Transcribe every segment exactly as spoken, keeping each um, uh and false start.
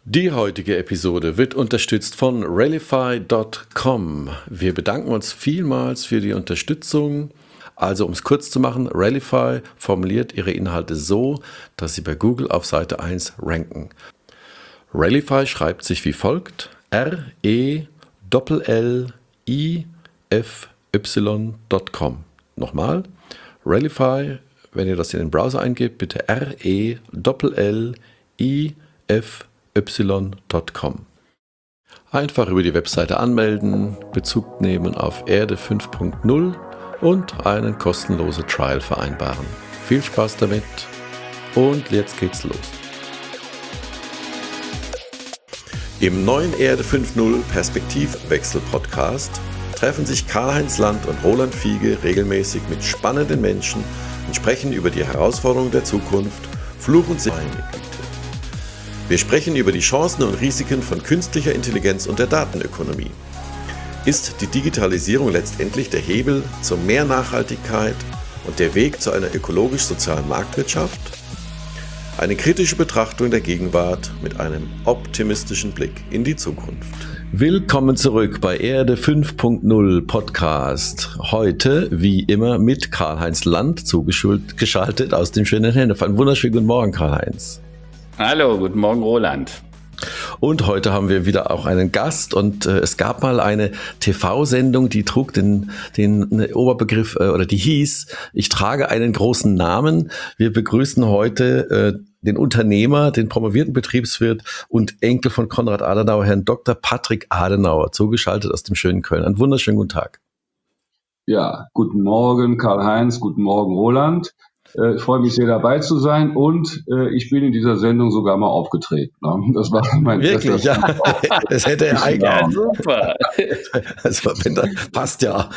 Die heutige Episode wird unterstützt von Rallify Punkt com. Wir bedanken uns vielmals für die Unterstützung. Also um es kurz zu machen, Rallify formuliert ihre Inhalte so, dass sie bei Google auf Seite eins ranken. Rallify schreibt sich wie folgt: R E L L I F Y Punkt com. Nochmal, Rallify, wenn ihr das in den Browser eingebt, bitte R E L L I F Y Punkt com. Einfach über die Webseite anmelden, Bezug nehmen auf Erde fünf Punkt null und einen kostenlosen Trial vereinbaren. Viel Spaß damit und jetzt geht's los. Im neuen Erde fünf Punkt null Perspektivwechsel-Podcast treffen sich Karl-Heinz Land und Roland Fiege regelmäßig mit spannenden Menschen und sprechen über die Herausforderungen der Zukunft, Fluch und Segen. Wir sprechen über die Chancen und Risiken von künstlicher Intelligenz und der Datenökonomie. Ist die Digitalisierung letztendlich der Hebel zu mehr Nachhaltigkeit und der Weg zu einer ökologisch-sozialen Marktwirtschaft? Eine kritische Betrachtung der Gegenwart mit einem optimistischen Blick in die Zukunft. Willkommen zurück bei Erde fünf Punkt null Podcast. Heute, wie immer, mit Karl-Heinz Land zugeschaltet aus dem schönen Hennef. Einen wunderschönen guten Morgen, Karl-Heinz. Hallo, guten Morgen, Roland. Und heute haben wir wieder auch einen Gast und äh, es gab mal eine T V-Sendung, die trug den, den Oberbegriff äh, oder die hieß: Ich trage einen großen Namen. Wir begrüßen heute äh, den Unternehmer, den promovierten Betriebswirt und Enkel von Konrad Adenauer, Herrn Doktor Patrick Adenauer, zugeschaltet aus dem schönen Köln. Einen wunderschönen guten Tag. Ja, guten Morgen Karl-Heinz, guten Morgen Roland. Äh, ich freue mich sehr, dabei zu sein und äh, ich bin in dieser Sendung sogar mal aufgetreten. Ne? Das war mein Wirklich, ja. Das hätte er eigentlich. Ja, super. Also, wenn das passt ja.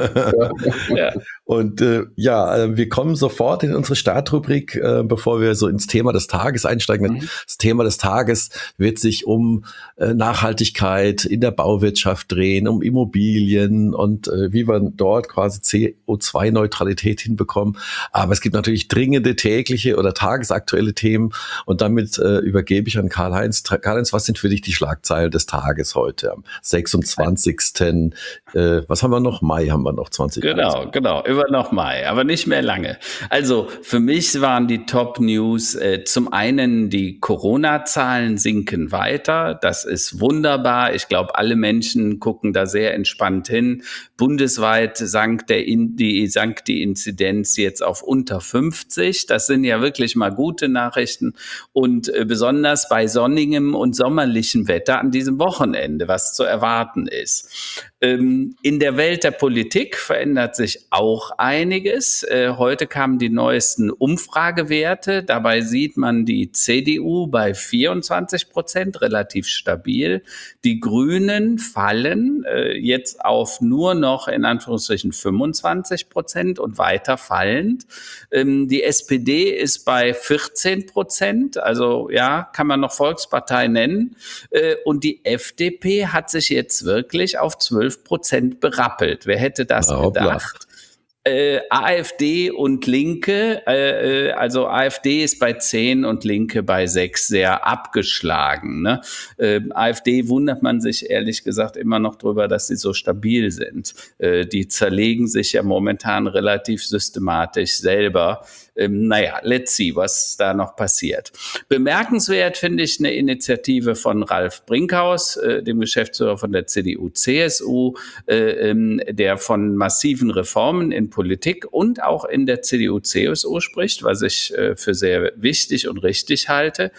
Ja. Und äh, ja, wir kommen sofort in unsere Startrubrik, äh, bevor wir so ins Thema des Tages einsteigen. Mhm. Das Thema des Tages wird sich um äh, Nachhaltigkeit in der Bauwirtschaft drehen, um Immobilien und äh, wie wir dort quasi C O zwei Neutralität hinbekommen. Aber es gibt natürlich dringende tägliche oder tagesaktuelle Themen und damit äh, übergebe ich an Karl-Heinz. Karl-Heinz, was sind für dich die Schlagzeilen des Tages heute am sechsundzwanzigsten Äh, was haben wir noch? Mai haben wir noch, zwanzig. Genau, genau, über noch Mai, aber nicht mehr lange. Also für mich waren die Top-News äh, zum einen, die Corona-Zahlen sinken weiter. Das ist wunderbar. Ich glaube, alle Menschen gucken da sehr entspannt hin. Bundesweit sank, der in, die, sank die Inzidenz jetzt auf unter fünfzig. Das sind ja wirklich mal gute Nachrichten. Und äh, besonders bei sonnigem und sommerlichem Wetter an diesem Wochenende, was zu erwarten ist. Ähm, in der Welt der Politik verändert sich auch einiges. Äh, heute kamen die neuesten Umfragewerte. Dabei sieht man die C D U bei vierundzwanzig Prozent, relativ stabil. Die Grünen fallen äh, jetzt auf nur noch in Anführungsstrichen fünfundzwanzig Prozent und weiter fallend. Ähm, die S P D ist bei vierzehn Prozent, also ja, kann man noch Volkspartei nennen. Äh, und die F D P hat sich jetzt wirklich auf zwölf Prozent berappelt. Wer hätte das Na, gedacht? Äh, AfD und Linke, äh, also AfD ist bei zehn und Linke bei sechs, sehr abgeschlagen. Ne? Äh, AfD wundert man sich ehrlich gesagt immer noch drüber, dass sie so stabil sind. Äh, die zerlegen sich ja momentan relativ systematisch selber. Ähm, naja, let's see, was da noch passiert. Bemerkenswert finde ich eine Initiative von Ralf Brinkhaus, äh, dem Geschäftsführer von der C D U C S U, äh, ähm, der von massiven Reformen in Politik und auch in der C D U C S U spricht, was ich äh, für sehr wichtig und richtig halte.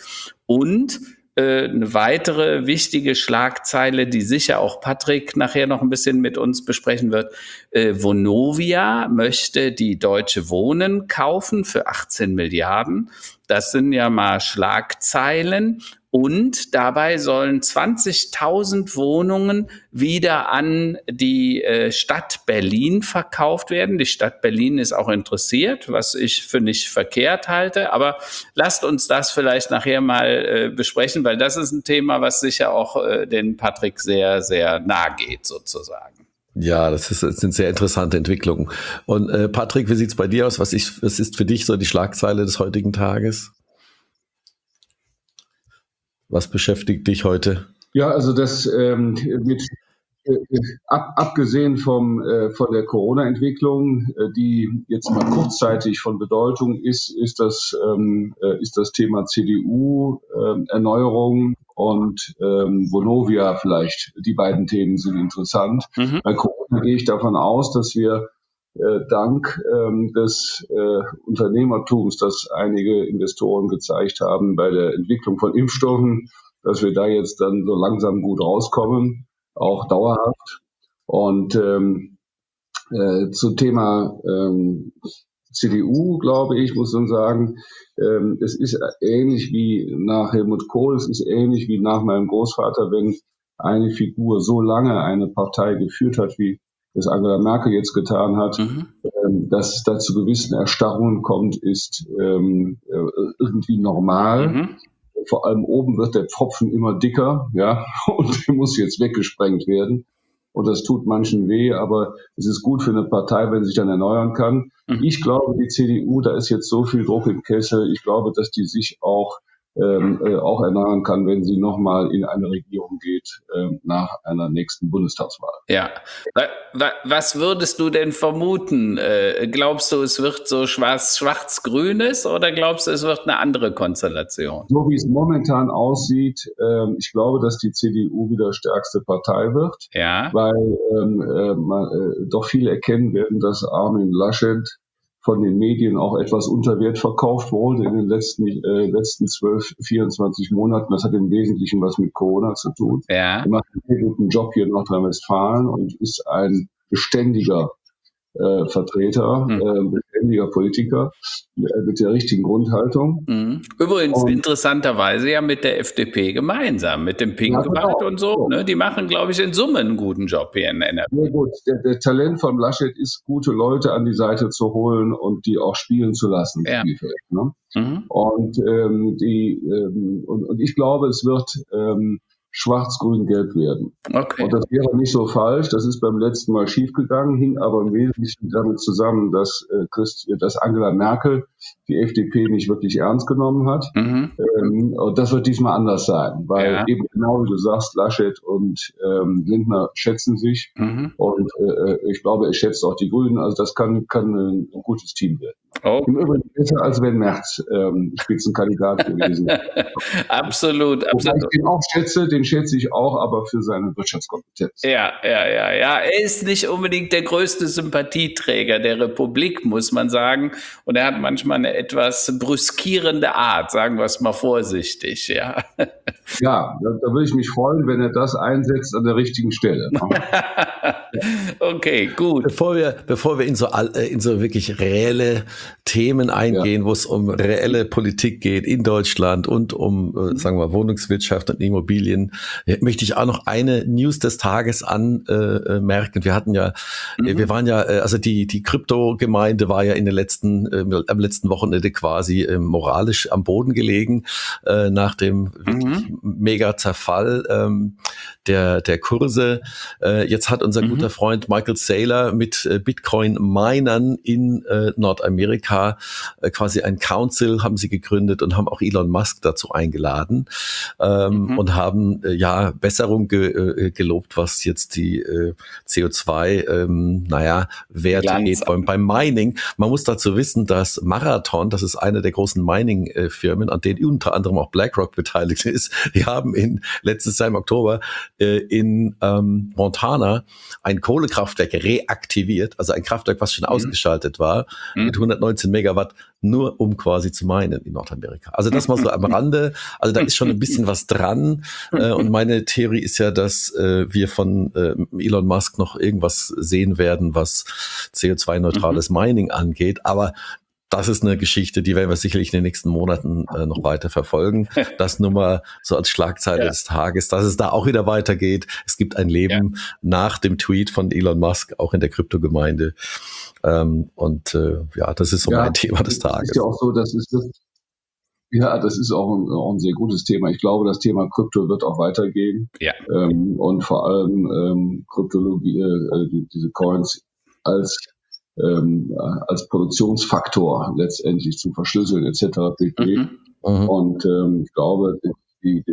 Und eine weitere wichtige Schlagzeile, die sicher auch Patrick nachher noch ein bisschen mit uns besprechen wird. Äh, Vonovia möchte die Deutsche Wohnen kaufen für achtzehn Milliarden. Das sind ja mal Schlagzeilen. Und dabei sollen zwanzigtausend Wohnungen wieder an die äh, Stadt Berlin verkauft werden. Die Stadt Berlin ist auch interessiert, was ich für nicht verkehrt halte. Aber lasst uns das vielleicht nachher mal äh, besprechen, weil das ist ein Thema, was sicher auch äh, den Patrick sehr, sehr nahe geht sozusagen. Ja, das, ist, das sind sehr interessante Entwicklungen. Und äh, Patrick, wie sieht's bei dir aus? Was ist, was ist für dich so die Schlagzeile des heutigen Tages? Was beschäftigt dich heute? Ja, also das ähm, mit äh, ab, abgesehen vom äh, von der Corona-Entwicklung, äh, die jetzt mal kurzzeitig von Bedeutung ist, ist das ähm, äh, ist das Thema C D U äh, Erneuerung und ähm, Vonovia vielleicht. Die beiden Themen sind interessant. Mhm. Bei Corona gehe ich davon aus, dass wir äh, dank ähm, des äh, Unternehmertums, das einige Investoren gezeigt haben bei der Entwicklung von Impfstoffen, dass wir da jetzt dann so langsam gut rauskommen, auch dauerhaft. Und ähm, äh, zum Thema ähm, C D U, glaube ich, muss man sagen, ähm, es ist ähnlich wie nach Helmut Kohl, es ist ähnlich wie nach meinem Großvater, wenn eine Figur so lange eine Partei geführt hat, wie es Angela Merkel jetzt getan hat, Mhm. ähm, dass es da zu gewissen Erstarrungen kommt, ist ähm, äh, irgendwie normal. Mhm. Vor allem oben wird der Pfropfen immer dicker, ja, und der muss jetzt weggesprengt werden. Und das tut manchen weh, aber es ist gut für eine Partei, wenn sie sich dann erneuern kann. Mhm. Ich glaube, die C D U, da ist jetzt so viel Druck im Kessel. Ich glaube, dass die sich auch ähm, äh, auch erneuern kann, wenn sie nochmal in eine Regierung geht äh, nach einer nächsten Bundestagswahl. Ja. Was würdest du denn vermuten? Glaubst du, es wird so schwarz-grünes oder glaubst du, es wird eine andere Konstellation? So wie es momentan aussieht, ähm, ich glaube, dass die C D U wieder stärkste Partei wird, Ja. weil ähm, äh, man, äh, doch viele erkennen werden, dass Armin Laschet von den Medien auch etwas unter Wert verkauft wurde in den letzten äh, letzten zwölf, vierundzwanzig Monaten. Das hat im Wesentlichen was mit Corona zu tun. Ja. Er macht einen sehr guten Job hier in Nordrhein-Westfalen und ist ein beständiger äh, Vertreter, Mhm. äh, beständiger Politiker äh, mit der richtigen Grundhaltung. Mhm. Übrigens Und interessanterweise ja mit der F D P gemeinsam, mit dem Pinkewald genau. und so. So. Ne? Die machen, glaube ich, in Summe einen guten Job hier in N R W. Sehr gut. Der, der Talent von Laschet ist, gute Leute an die Seite zu holen und die auch spielen zu lassen. Ja. Spielfeld, ne? Mhm. Und ähm, die ähm, und, und ich glaube, es wird ähm, schwarz-grün-gelb werden. Okay. Und das wäre nicht so falsch. Das ist beim letzten Mal schiefgegangen, hing aber im Wesentlichen damit zusammen, dass, äh, Christ, dass Angela Merkel die F D P nicht wirklich ernst genommen hat. Mhm. Ähm, und das wird diesmal anders sein, weil Ja. eben genau wie du sagst, Laschet und ähm, Lindner schätzen sich. Mhm. Und äh, ich glaube, er schätzt auch die Grünen. Also das kann, kann ein, ein gutes Team werden. Oh. Im Übrigen besser, als wenn Merz ähm, Spitzenkandidat gewesen wäre. Absolut, Wobei absolut. ich den auch schätze, den schätze ich auch, aber für seine Wirtschaftskompetenz. Ja, ja, ja, ja. Er ist nicht unbedingt der größte Sympathieträger der Republik, muss man sagen. Und er hat manchmal eine etwas brüskierende Art, sagen wir es mal vorsichtig, ja. Ja, da, da würde ich mich freuen, wenn er das einsetzt an der richtigen Stelle. Okay, gut. Bevor wir, bevor wir in so, all- äh, in so wirklich reelle Themen eingehen, wo es um reelle Politik geht in Deutschland und um, äh, sagen wir, Wohnungswirtschaft und Immobilien, äh, möchte ich auch noch eine News des Tages anmerken. Wir hatten ja, äh, Mhm. wir waren ja, äh, also die, die Kryptogemeinde war ja in den letzten, äh, am letzten Wochenende quasi äh, moralisch am Boden gelegen, äh, nach dem wirklich Mhm. mega Zerfall ähm, der, der Kurse. Äh, jetzt hat unser Mhm. guter Freund Michael Saylor mit äh, Bitcoin-Minern in äh, Nordamerika äh, quasi ein Council haben sie gegründet und haben auch Elon Musk dazu eingeladen ähm, Mhm. und haben äh, ja Besserung ge, äh, gelobt, was jetzt die äh, C O zwei ähm, naja, Werte Glanz geht beim, beim Mining. Man muss dazu wissen, dass Marathon, das ist eine der großen Mining-Firmen, an denen unter anderem auch BlackRock beteiligt ist, die haben in letztes Jahr im Oktober äh, in ähm, Montana ein Kohlekraftwerk reaktiviert, also ein Kraftwerk, was schon Mhm. ausgeschaltet war, Mhm. mit hundertneunzehn Megawatt, nur um quasi zu minen in Nordamerika. Also das mal so am Rande. Also da ist schon ein bisschen was dran. Äh, und meine Theorie ist ja, dass äh, wir von äh, Elon Musk noch irgendwas sehen werden, was C O zwei neutrales Mining angeht. Aber das ist eine Geschichte, die werden wir sicherlich in den nächsten Monaten äh, noch weiter verfolgen. Das nur mal so als Schlagzeile Ja. des Tages, dass es da auch wieder weitergeht. Es gibt ein Leben nach dem Tweet von Elon Musk, auch in der Kryptogemeinde. Ähm, und äh, ja, das ist so Ja, mein Thema des Es Tages. ist ja auch so, das ist das, ja, das ist auch ein, auch ein sehr gutes Thema. Ich glaube, das Thema Krypto wird auch weitergehen. Ja. Ähm, und vor allem ähm, Kryptologie, äh, die, diese Coins als ähm, als Produktionsfaktor letztendlich zum Verschlüsseln et cetera pp. Mhm. Mhm. Und ähm, ich glaube, die, die,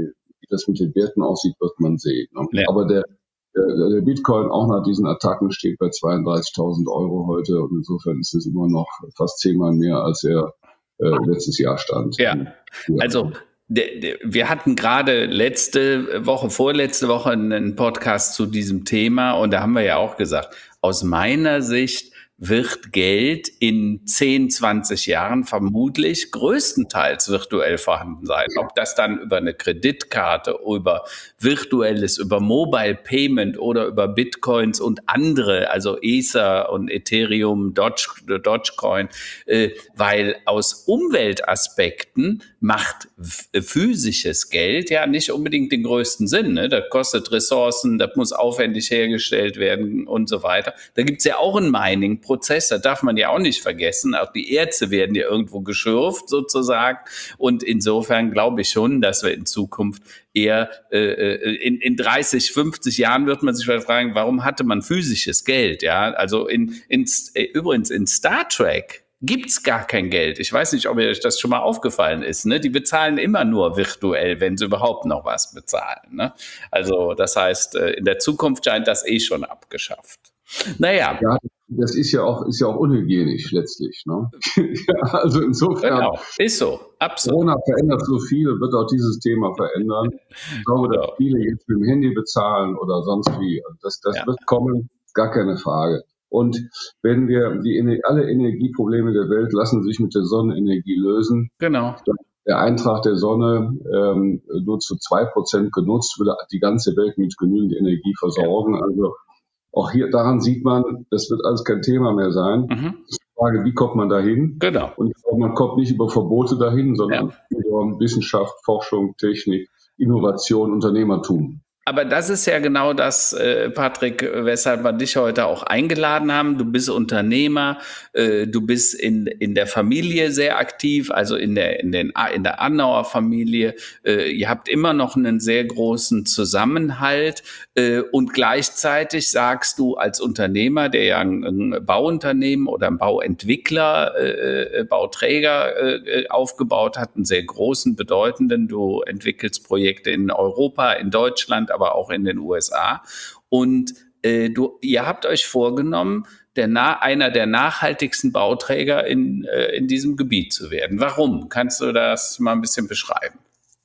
wie das mit den Werten aussieht, wird man sehen. Ne? Ja. Aber der, der, der Bitcoin auch nach diesen Attacken steht bei zweiunddreißigtausend Euro heute und insofern ist es immer noch fast zehnmal mehr, als er äh, letztes Jahr stand. Ja, also de, de, wir hatten gerade letzte Woche, vorletzte Woche einen Podcast zu diesem Thema und da haben wir ja auch gesagt, aus meiner Sicht wird Geld in zehn, zwanzig Jahren vermutlich größtenteils virtuell vorhanden sein. Ob das dann über eine Kreditkarte, über virtuelles, über Mobile Payment oder über Bitcoins und andere, also Ether und Ethereum, Doge, Dogecoin, äh, weil aus Umweltaspekten macht physisches Geld ja nicht unbedingt den größten Sinn. Ne? Das kostet Ressourcen, das muss aufwendig hergestellt werden und so weiter. Da gibt es ja auch ein Mining-Prozess, das darf man ja auch nicht vergessen. Auch die Erze werden ja irgendwo geschürft sozusagen. Und insofern glaube ich schon, dass wir in Zukunft eher äh, in, in dreißig, fünfzig Jahren wird man sich fragen, warum hatte man physisches Geld? Ja, also in, in, übrigens in Star Trek gibt's gar kein Geld. Ich weiß nicht, ob euch das schon mal aufgefallen ist. Ne? Die bezahlen immer nur virtuell, wenn sie überhaupt noch was bezahlen. Ne? Also das heißt, in der Zukunft scheint das eh schon abgeschafft. Naja. Ja, das ist ja auch, ist ja auch unhygienisch letztlich. Ne? Ja, also insofern. Genau, ist so, absolut. Corona verändert so viel, wird auch dieses Thema verändern. Ich glaube, dass viele jetzt mit dem Handy bezahlen oder sonst wie. Das, das ja. wird kommen, gar keine Frage. Und wenn wir die alle Energieprobleme der Welt lassen sich mit der Sonnenenergie lösen. Genau. Der Eintrag der Sonne ähm, nur zu zwei Prozent genutzt, würde die ganze Welt mit genügend Energie versorgen. Ja. Also auch hier daran sieht man, das wird alles kein Thema mehr sein. Mhm. Die Frage, wie kommt man dahin? Genau. Und ich glaube, man kommt nicht über Verbote dahin, sondern ja. über Wissenschaft, Forschung, Technik, Innovation, Unternehmertum. Aber das ist ja genau das, äh, Patrick, weshalb wir dich heute auch eingeladen haben. Du bist Unternehmer, äh, du bist in in der Familie sehr aktiv, also in der in den in der Annauer Familie. Äh, ihr habt immer noch einen sehr großen Zusammenhalt äh, und gleichzeitig sagst du als Unternehmer, der ja ein, ein Bauunternehmen oder ein Bauentwickler, äh, Bauträger äh, aufgebaut hat, einen sehr großen, bedeutenden. Du entwickelst Projekte in Europa, in Deutschland, aber auch in den U S A. Und äh, du, ihr habt euch vorgenommen, der na, einer der nachhaltigsten Bauträger in, äh, in diesem Gebiet zu werden. Warum? Kannst du das mal ein bisschen beschreiben?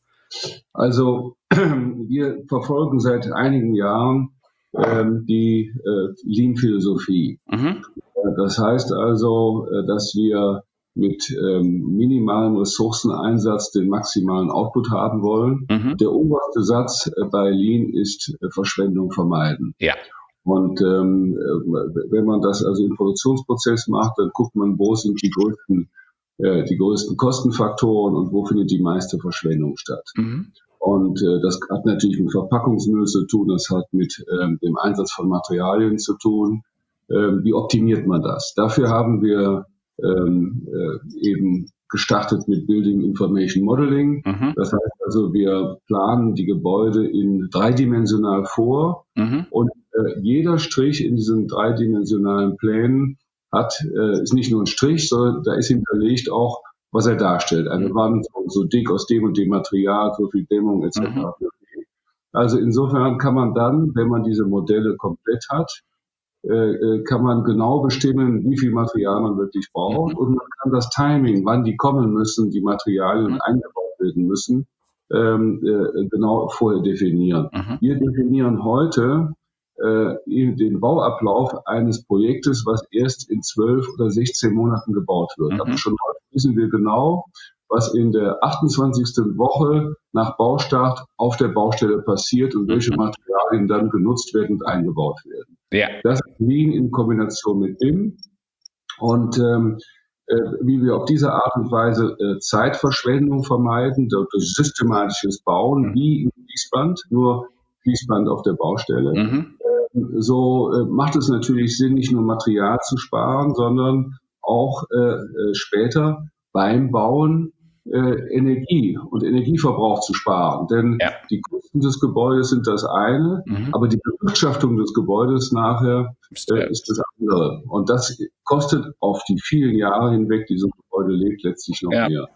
Also wir verfolgen seit einigen Jahren ähm, die äh, Lean-Philosophie. Mhm. Das heißt also, dass wir mit ähm, minimalem Ressourceneinsatz den maximalen Output haben wollen. Mhm. Der oberste Satz äh, bei Lean ist äh, Verschwendung vermeiden. Ja. Und ähm, wenn man das also im Produktionsprozess macht, dann guckt man, wo sind die größten, äh, die größten Kostenfaktoren und wo findet die meiste Verschwendung statt. Mhm. Und äh, das hat natürlich mit Verpackungsmüll zu tun, das hat mit ähm, dem Einsatz von Materialien zu tun. Ähm, wie optimiert man das? Dafür haben wir Ähm, äh, eben gestartet mit Building Information Modeling. Mhm. Das heißt also, wir planen die Gebäude in dreidimensional vor mhm. und äh, jeder Strich in diesen dreidimensionalen Plänen hat, äh, ist nicht nur ein Strich, sondern da ist hinterlegt auch, was er darstellt. Eine Wand so, so dick aus dem und dem Material, so viel Dämmung et cetera. Mhm. Also insofern kann man dann, wenn man diese Modelle komplett hat, Äh, kann man genau bestimmen, wie viel Material man wirklich braucht. Mhm. Und man kann das Timing, wann die kommen müssen, die Materialien mhm. eingebaut werden müssen, ähm, äh, genau vorher definieren. Mhm. Wir definieren heute äh, den Bauablauf eines Projektes, was erst in zwölf oder sechzehn Monaten gebaut wird. Mhm. Aber schon heute wissen wir genau, was in der achtundzwanzigsten Woche nach Baustart auf der Baustelle passiert und welche Materialien dann genutzt werden und eingebaut werden. Ja. Das ist Lean in Kombination mit B I M. Und ähm, äh, wie wir auf diese Art und Weise äh, Zeitverschwendung vermeiden, durch systematisches Bauen, wie im Fließband, nur Fließband auf der Baustelle. Mhm. Äh, so äh, macht es natürlich Sinn, nicht nur Material zu sparen, sondern auch äh, äh, später beim Bauen Äh, Energie und Energieverbrauch zu sparen. Denn ja. die Kosten des Gebäudes sind das eine, mhm. aber die Bewirtschaftung des Gebäudes nachher äh, ist das andere. Und das kostet auf die vielen Jahre hinweg, die so ein Gebäude lebt, letztlich noch ja. mehr.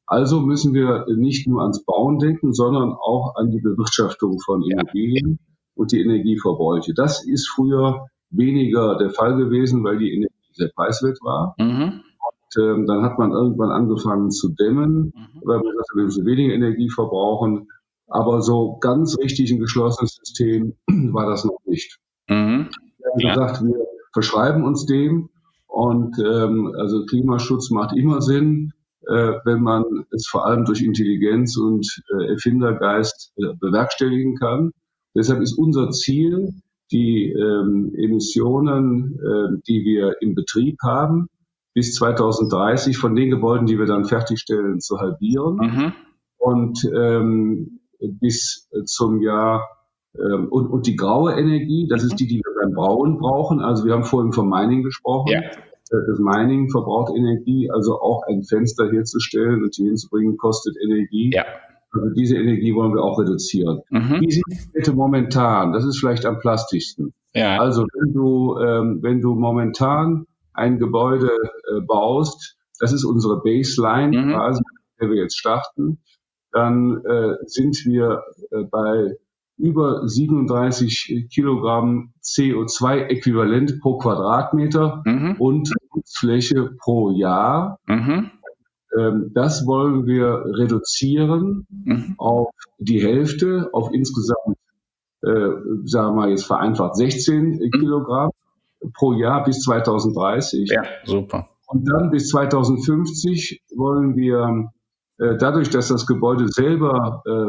Also müssen wir nicht nur ans Bauen denken, sondern auch an die Bewirtschaftung von Immobilien ja. und die Energieverbräuche. Das ist früher weniger der Fall gewesen, weil die Energie sehr preiswert war. Mhm. Und ähm, dann hat man irgendwann angefangen zu dämmen, mhm. weil man sagte, wir müssen weniger Energie verbrauchen. Aber so ganz richtig ein geschlossenes System war das noch nicht. Mhm. Wir haben ja. gesagt, wir verschreiben uns dem und ähm, also Klimaschutz macht immer Sinn, äh, wenn man es vor allem durch Intelligenz und äh, Erfindergeist äh, bewerkstelligen kann. Deshalb ist unser Ziel, die ähm, Emissionen, äh, die wir im Betrieb haben, bis zweitausenddreißig von den Gebäuden, die wir dann fertigstellen, zu halbieren. Mhm. Und ähm, bis zum Jahr ähm, und, und die graue Energie, das ist die, die wir beim Brauen brauchen. Also wir haben vorhin vom Mining gesprochen. Ja. Das Mining verbraucht Energie, also auch ein Fenster herzustellen und hier hinzubringen, kostet Energie. Ja. Also diese Energie wollen wir auch reduzieren. Mhm. Wie sieht es bitte momentan? Das ist vielleicht am plastischsten. Ja. Also wenn du, ähm, wenn du momentan ein Gebäude äh, baust, das ist unsere Baseline, mhm. quasi, mit der wir jetzt starten, dann äh, sind wir äh, bei über siebenunddreißig Kilogramm C O zwei Äquivalent pro Quadratmeter mhm. und Nutzfläche pro Jahr. Mhm. Ähm, das wollen wir reduzieren mhm. auf die Hälfte, auf insgesamt, äh, sagen wir jetzt vereinfacht, sechzehn mhm. Kilogramm pro Jahr bis zweitausenddreißig. Ja, super. Und dann bis zweitausendfünfzig wollen wir dadurch, dass das Gebäude selber äh,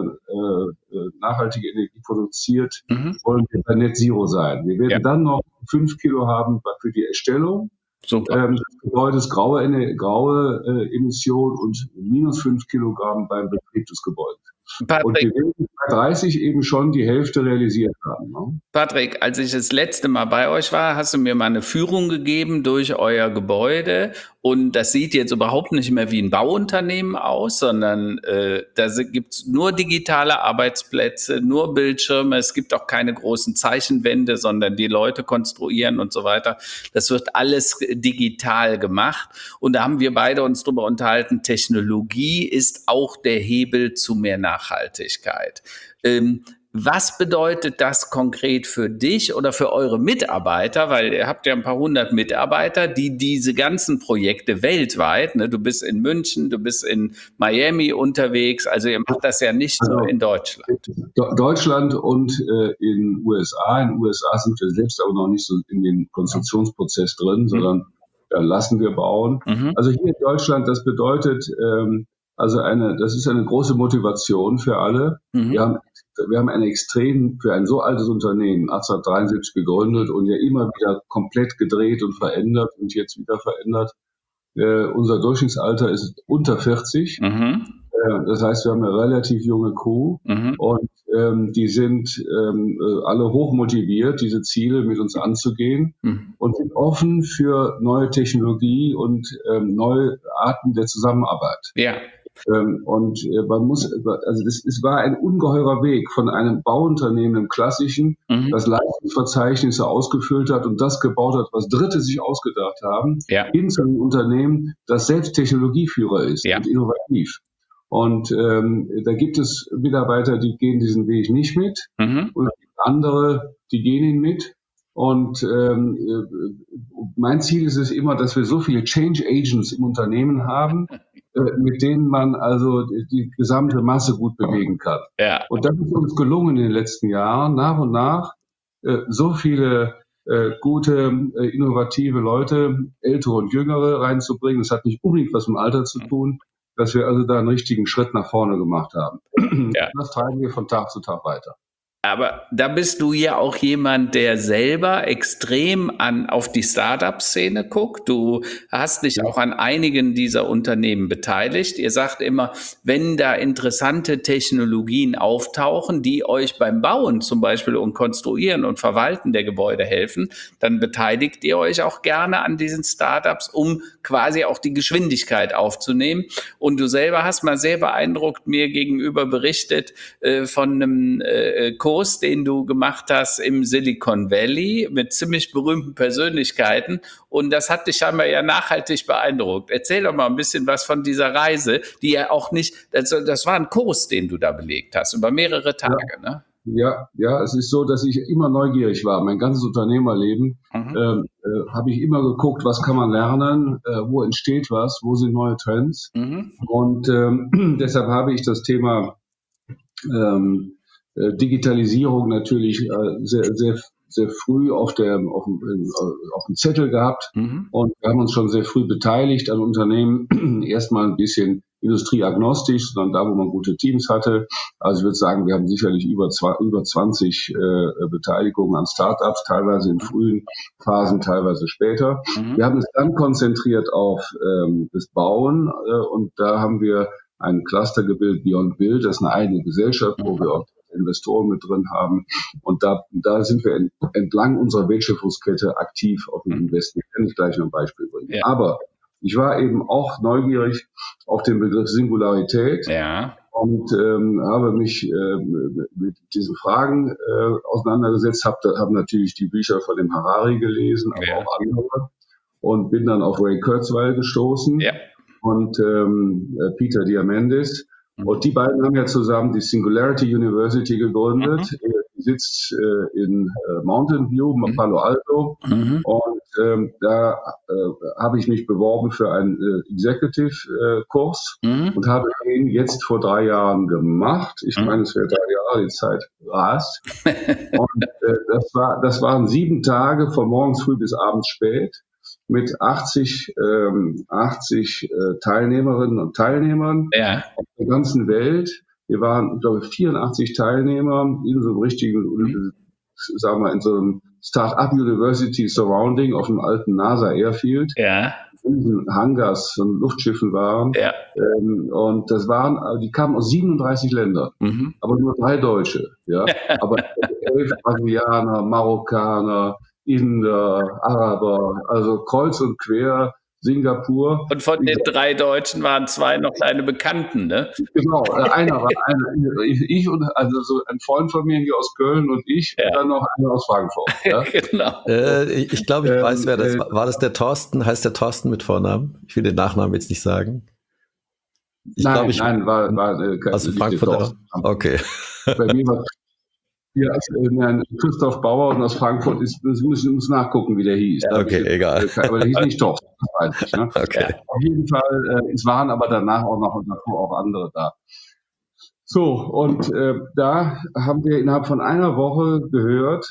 äh, nachhaltige Energie produziert, mhm. wollen wir bei Net Zero sein. Wir werden ja. dann noch fünf Kilo haben für die Erstellung. Super. Ähm, das Gebäude ist graue, graue äh, Emission und minus fünf Kilogramm beim Betrieb des Gebäudes. Patrick. Und wir werden bei dreißig eben schon die Hälfte realisiert haben. Ne? Patrick, als ich das letzte Mal bei euch war, hast du mir mal eine Führung gegeben durch euer Gebäude und das sieht jetzt überhaupt nicht mehr wie ein Bauunternehmen aus, sondern äh, da gibt es nur digitale Arbeitsplätze, nur Bildschirme, es gibt auch keine großen Zeichenwände, sondern die Leute konstruieren und so weiter. Das wird alles digital gemacht und da haben wir beide uns drüber unterhalten, Technologie ist auch der Hebel zu mehr Nachhaltigkeit. Ähm, was bedeutet das konkret für dich oder für eure Mitarbeiter? Weil ihr habt ja ein paar hundert Mitarbeiter, die diese ganzen Projekte weltweit, ne, du bist in München, du bist in Miami unterwegs, also ihr macht das ja nicht also, nur in Deutschland. Deutschland und äh, in U S A. In den U S A sind wir selbst aber noch nicht so in den Konstruktionsprozess drin, mhm. sondern da lassen wir bauen. Mhm. Also hier in Deutschland, das bedeutet, ähm, also eine, das ist eine große Motivation für alle. Mhm. Wir haben, wir haben eine extrem, für ein so altes Unternehmen, achtzehnhundertdreiundsiebzig gegründet und ja immer wieder komplett gedreht und verändert und jetzt wieder verändert. Äh, unser Durchschnittsalter ist unter vierzig. Mhm. Äh, das heißt, wir haben eine relativ junge Crew mhm. und ähm, die sind ähm, alle hoch motiviert, diese Ziele mit uns anzugehen mhm. und sind offen für neue Technologie und ähm, neue Arten der Zusammenarbeit. Ja. Ähm, und äh, man muss, also das, es war ein ungeheurer Weg von einem Bauunternehmen im Klassischen, mhm. das Leistungsverzeichnisse ausgefüllt hat und das gebaut hat, was Dritte sich ausgedacht haben, ja. hin zu einem Unternehmen, das selbst Technologieführer ist ja. und innovativ. Und ähm, da gibt es Mitarbeiter, die gehen diesen Weg nicht mit mhm. und andere, die gehen ihn mit. Und ähm, mein Ziel ist es immer, dass wir so viele Change Agents im Unternehmen haben, äh, mit denen man also die, die gesamte Masse gut bewegen kann. Ja. Und das ist uns gelungen in den letzten Jahren, nach und nach, äh, so viele äh, gute, äh, innovative Leute, ältere und jüngere reinzubringen. Das hat nicht unbedingt was mit dem Alter zu tun, dass wir also da einen richtigen Schritt nach vorne gemacht haben. Ja. Das treiben wir von Tag zu Tag weiter. Aber da bist du ja auch jemand, der selber extrem an auf die Startup-Szene guckt. Du hast dich auch an einigen dieser Unternehmen beteiligt. Ihr sagt immer, wenn da interessante Technologien auftauchen, die euch beim Bauen zum Beispiel und Konstruieren und Verwalten der Gebäude helfen, dann beteiligt ihr euch auch gerne an diesen Startups, um quasi auch die Geschwindigkeit aufzunehmen. Und du selber hast mal sehr beeindruckt mir gegenüber berichtet äh, von einem äh, Kurs, den du gemacht hast im Silicon Valley mit ziemlich berühmten Persönlichkeiten und das hat dich scheinbar ja nachhaltig beeindruckt. Erzähl doch mal ein bisschen was von dieser Reise, die ja auch nicht, also das war ein Kurs, den du da belegt hast, über mehrere Tage, ja. ne? Ja, ja, es ist so, dass ich immer neugierig war. Mein ganzes Unternehmerleben mhm. ähm, äh, habe ich immer geguckt, was kann man lernen, äh, wo entsteht was, wo sind neue Trends. Mhm. Und ähm, deshalb habe ich das Thema ähm, äh, Digitalisierung natürlich äh, sehr, sehr, sehr früh auf der auf dem, äh, auf dem Zettel gehabt. Mhm. Und wir haben uns schon sehr früh beteiligt an Unternehmen, erstmal ein bisschen industrieagnostisch, sondern da, wo man gute Teams hatte. Also ich würde sagen, wir haben sicherlich über, zwei, über zwanzig äh, Beteiligungen an Startups, teilweise in frühen Phasen, teilweise später. Mhm. Wir haben es dann konzentriert auf ähm, das Bauen äh, und da haben wir ein Cluster gebildet, Beyond Build, das ist eine eigene Gesellschaft, mhm. wo wir auch Investoren mit drin haben. Und da, da sind wir entlang unserer Wertschöpfungskette aktiv auf dem Investment. Kann ich gleich noch ein Beispiel bringen. Ja. Aber ich war eben auch neugierig auf den Begriff Singularität ja. und ähm, habe mich äh, mit diesen Fragen äh, auseinandergesetzt, habe hab natürlich die Bücher von dem Harari gelesen, aber ja. auch andere und bin dann auf Ray Kurzweil gestoßen ja. und ähm, Peter Diamandis. Mhm. Und die beiden haben ja zusammen die Singularity University gegründet. Mhm. Die sitzt äh, in äh, Mountain View, mhm. Palo Alto. Mhm. Und ähm, da äh, habe ich mich beworben für einen äh, Executive-Kurs äh, mhm. und habe den jetzt vor drei Jahren gemacht. Ich mhm. meine, es wäre drei Jahre, die Zeit rast. Und äh, das, war, das waren sieben Tage von morgens früh bis abends spät mit achtzig, ähm, achtzig äh, Teilnehmerinnen und Teilnehmern ja. aus der ganzen Welt. Wir waren, glaube ich, vierundachtzig Teilnehmer in so einem richtigen, mhm. sagen wir, in so einem Start-up University Surrounding auf dem alten NASA Airfield. Ja. In diesen Hangars von Luftschiffen waren. Ja. Ähm, und das waren, die kamen aus siebenunddreißig Ländern, mhm. aber nur drei Deutsche. Ja. Aber elf Brasilianer, Marokkaner, Inder, Araber, also kreuz und quer, Singapur. Und von den drei Deutschen waren zwei noch deine Bekannten, ne? Genau, einer war einer, ich und also so ein Freund von mir hier aus Köln und ich ja. und dann noch einer aus Frankfurt. Ja? Genau. Äh, ich ich glaube, ich ähm, weiß, wer das war. War das der Thorsten? Heißt der Thorsten mit Vornamen? Ich will den Nachnamen jetzt nicht sagen. Ich nein, glaub, ich, nein, war, war äh, also Frankfurt. Okay. Bei mir war ja, also Christoph Bauer und aus Frankfurt ist, wir müssen uns nachgucken, wie der hieß. Ja, okay, ich, egal. Aber der hieß nicht Thorsten, das weiß ich. Ne? Okay. Ja, auf jeden Fall, äh, es waren aber danach auch noch auch andere da. So, und äh, da haben wir innerhalb von einer Woche gehört,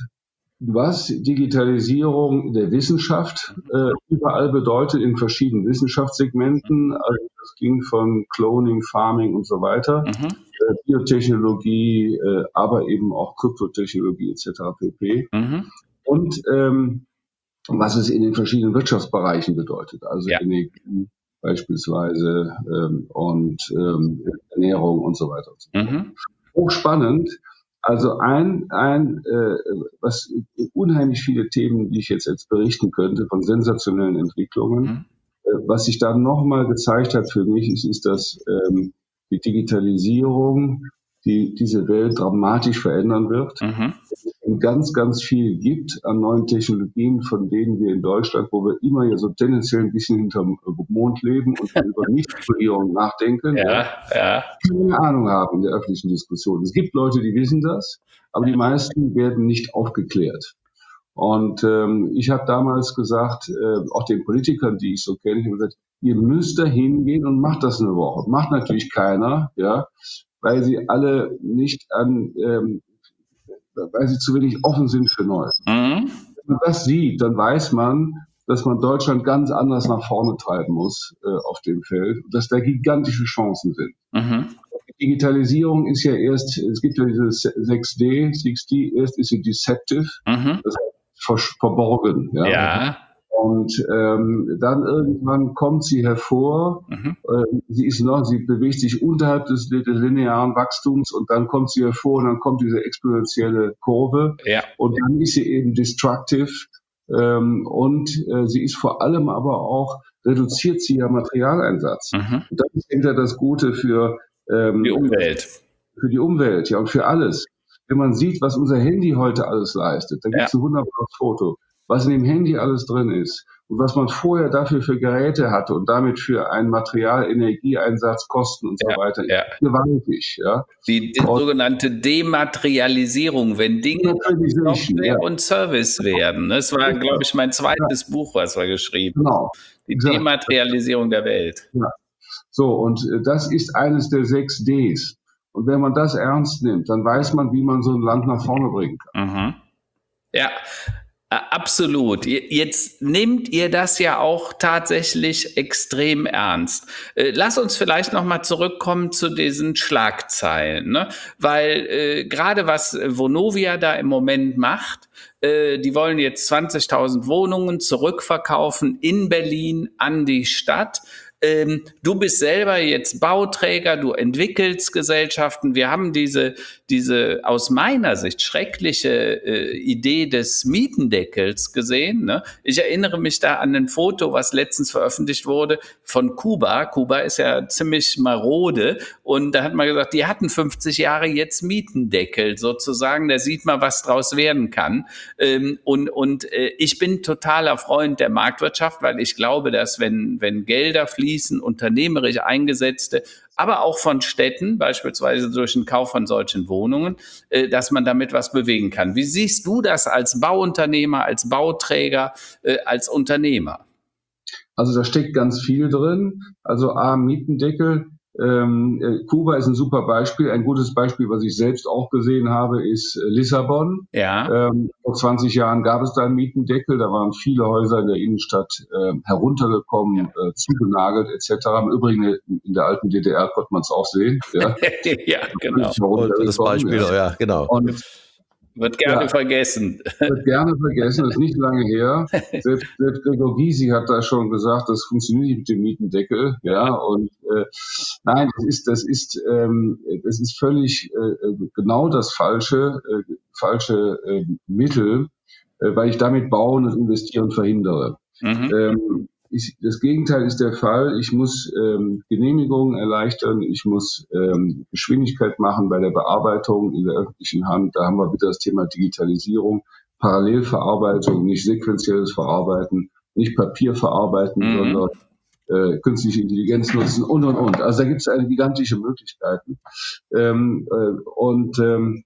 was Digitalisierung der Wissenschaft äh, überall bedeutet in verschiedenen Wissenschaftssegmenten. Also das ging von Cloning, Farming und so weiter, mhm. äh, Biotechnologie, äh, aber eben auch Kryptotechnologie et cetera pp. Mhm. Und ähm, was es in den verschiedenen Wirtschaftsbereichen bedeutet, also ja. Energie beispielsweise ähm, und ähm, Ernährung und so weiter. Und so fort. Mhm. Hochspannend. Also ein, ein äh, was unheimlich viele Themen, die ich jetzt, jetzt berichten könnte, von sensationellen Entwicklungen. Mhm. Äh, was sich dann nochmal gezeigt hat für mich, ist, ist dass ähm, die Digitalisierung, die diese Welt dramatisch verändern wird. Mhm. Es ganz, ganz viel gibt an neuen Technologien, von denen wir in Deutschland, wo wir immer ja so tendenziell ein bisschen hinterm Mond leben und über Nichtregierung nachdenken, ja, ja. keine Ahnung haben in der öffentlichen Diskussion. Es gibt Leute, die wissen das, aber die meisten werden nicht aufgeklärt. Und ähm, ich habe damals gesagt, äh, auch den Politikern, die ich so kenne, ich habe gesagt, ihr müsst da hingehen und macht das eine Woche. Macht natürlich keiner, ja, weil sie alle nicht an, ähm, weil sie zu wenig offen sind für Neues. Mhm. Wenn man das sieht, dann weiß man, dass man Deutschland ganz anders nach vorne treiben muss äh, auf dem Feld, dass da gigantische Chancen sind. Mhm. Die Digitalisierung ist ja erst, es gibt ja dieses sechs D, sechs D, erst ist sie deceptive, mhm. das heißt verborgen. Ja. ja. Und ähm, dann irgendwann kommt sie hervor, mhm. äh, sie ist noch, sie bewegt sich unterhalb des, des linearen Wachstums und dann kommt sie hervor und dann kommt diese exponentielle Kurve ja. und dann ist sie eben destructive ähm, und äh, sie ist vor allem aber auch, reduziert sie ja Materialeinsatz. Mhm. Und das ist hinter das Gute für ähm, die Umwelt. Für die Umwelt, ja, und für alles. wenn man sieht, was unser Handy heute alles leistet, da gibt es ja. ein wunderbares Foto, was in dem Handy alles drin ist und was man vorher dafür für Geräte hatte und damit für einen Material-, Energieeinsatz, Kosten und so ja, weiter. Ja. Gewaltig. Ja. Die, die sogenannte Dematerialisierung, wenn Dinge Software ja. und Service werden. Das war, glaube ich, mein zweites ja. Buch, was wir geschrieben haben. Genau. Die ja. Dematerialisierung der Welt. Ja. So, und das ist eines der sechs Ds. Und wenn man das ernst nimmt, dann weiß man, wie man so ein Land nach vorne bringen kann. Mhm. Ja, absolut. Jetzt nehmt ihr das ja auch tatsächlich extrem ernst. Lass uns vielleicht noch mal zurückkommen zu diesen Schlagzeilen, ne? Weil äh, gerade was Vonovia da im Moment macht, äh, die wollen jetzt zwanzigtausend Wohnungen zurückverkaufen in Berlin an die Stadt. Ähm, du bist selber jetzt Bauträger, du entwickelst Gesellschaften. Wir haben diese, diese aus meiner Sicht schreckliche äh, Idee des Mietendeckels gesehen. Ne? Ich erinnere mich da an ein Foto, was letztens veröffentlicht wurde von Kuba. Kuba ist ja ziemlich marode und da hat man gesagt, die hatten fünfzig Jahre jetzt Mietendeckel sozusagen. Da sieht man, was draus werden kann. Ähm, und und äh, ich bin totaler Freund der Marktwirtschaft, weil ich glaube, dass wenn, wenn Gelder fließen, unternehmerisch eingesetzte, aber auch von Städten, beispielsweise durch den Kauf von solchen Wohnungen, äh, dass man damit was bewegen kann. Wie siehst du das als Bauunternehmer, als Bauträger, äh, als Unternehmer? Also da steckt ganz viel drin. Also A, Mietendeckel. Ähm, äh, Kuba ist ein super Beispiel. Ein gutes Beispiel, was ich selbst auch gesehen habe, ist äh, Lissabon. Ja. Ähm, vor zwanzig Jahren gab es da einen Mietendeckel. Da waren viele Häuser in der Innenstadt äh, heruntergekommen, äh, zugenagelt et cetera. Im Übrigen in der alten D D R konnte man es auch sehen. Ja, ja genau. Und das Beispiel, ja, ja genau. Und Wird gerne ja, vergessen. Wird gerne vergessen, das ist nicht lange her. Selbst, selbst Gregor Gysi hat da schon gesagt, das funktioniert nicht mit dem Mietendeckel. Ja, und äh, nein, das ist, das ist, ähm, das ist völlig äh, genau das falsche, äh, falsche äh, Mittel, äh, weil ich damit Bauen und Investieren verhindere. Mhm. Ähm, Ich, das Gegenteil ist der Fall. Ich muss ähm, Genehmigungen erleichtern, ich muss ähm, Geschwindigkeit machen bei der Bearbeitung in der öffentlichen Hand. Da haben wir wieder das Thema Digitalisierung, Parallelverarbeitung, nicht sequenzielles Verarbeiten, nicht Papier verarbeiten, mhm. sondern äh, künstliche Intelligenz nutzen und, und, und. Also da gibt es eine gigantische Möglichkeiten. Ähm, äh, und ähm,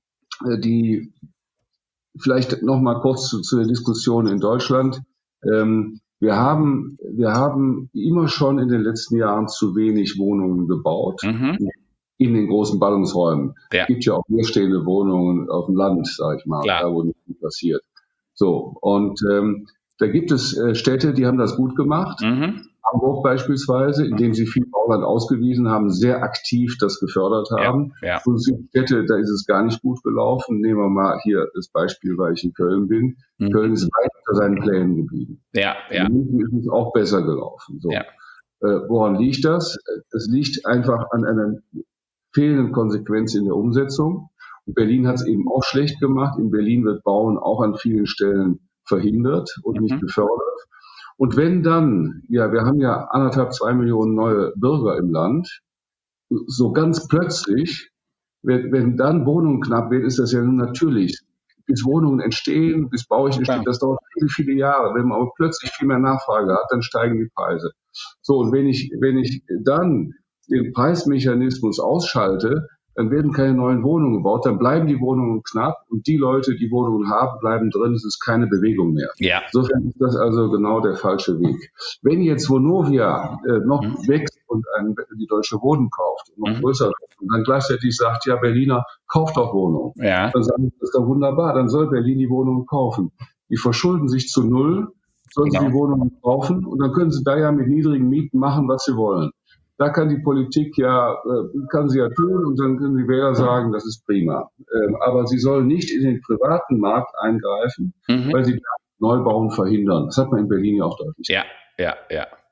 die vielleicht noch mal kurz zu, zu der Diskussion in Deutschland. Ähm, Wir haben, wir haben immer schon in den letzten Jahren zu wenig Wohnungen gebaut, mhm. in den großen Ballungsräumen. Ja. Es gibt ja auch leerstehende Wohnungen auf dem Land, sage ich mal, Klar. da wo nichts passiert. So, und ähm, da gibt es äh, Städte, die haben das gut gemacht. Mhm. Hamburg beispielsweise, indem sie viel Bauland ausgewiesen haben, sehr aktiv das gefördert haben. Ja, ja. Und es gibt Städte, da ist es gar nicht gut gelaufen. Nehmen wir mal hier das Beispiel, weil ich in Köln bin. Mhm. Köln ist weit unter seinen Plänen geblieben. Ja, ja. In München ist es auch besser gelaufen. So. Ja. Äh, woran liegt das? Es liegt einfach an einer fehlenden Konsequenz in der Umsetzung. Und Berlin hat es eben auch schlecht gemacht. In Berlin wird Bauen auch an vielen Stellen verhindert und mhm. nicht gefördert. Und wenn dann, ja, wir haben ja anderthalb, zwei Millionen neue Bürger im Land, so ganz plötzlich, wenn, wenn dann Wohnungen knapp wird, ist das ja nun natürlich. Bis Wohnungen entstehen, bis Bau entsteht, das dauert viele, viele Jahre. Wenn man aber plötzlich viel mehr Nachfrage hat, dann steigen die Preise. So, und wenn ich, wenn ich dann den Preismechanismus ausschalte, dann werden keine neuen Wohnungen gebaut, dann bleiben die Wohnungen knapp und die Leute, die Wohnungen haben, bleiben drin, es ist keine Bewegung mehr. Ja. Insofern ist das also genau der falsche Weg. Wenn jetzt Vonovia äh, noch mhm. wächst und ein, die Deutsche Wohnen kauft, und noch mhm. größer wird, und dann gleichzeitig sagt, ja, Berliner, kauft doch Wohnungen. Ja. Dann sagen wir, das ist doch wunderbar, dann soll Berlin die Wohnungen kaufen. Die verschulden sich zu null, sollen genau. sie die Wohnungen kaufen und dann können sie da ja mit niedrigen Mieten machen, was sie wollen. Da kann die Politik ja, äh, kann sie ja tun und dann können die Wähler sagen, das ist prima. Ähm, aber sie sollen nicht in den privaten Markt eingreifen, mhm. weil sie Neubauen verhindern. Das hat man in Berlin ja auch deutlich. Ja, ja, ja.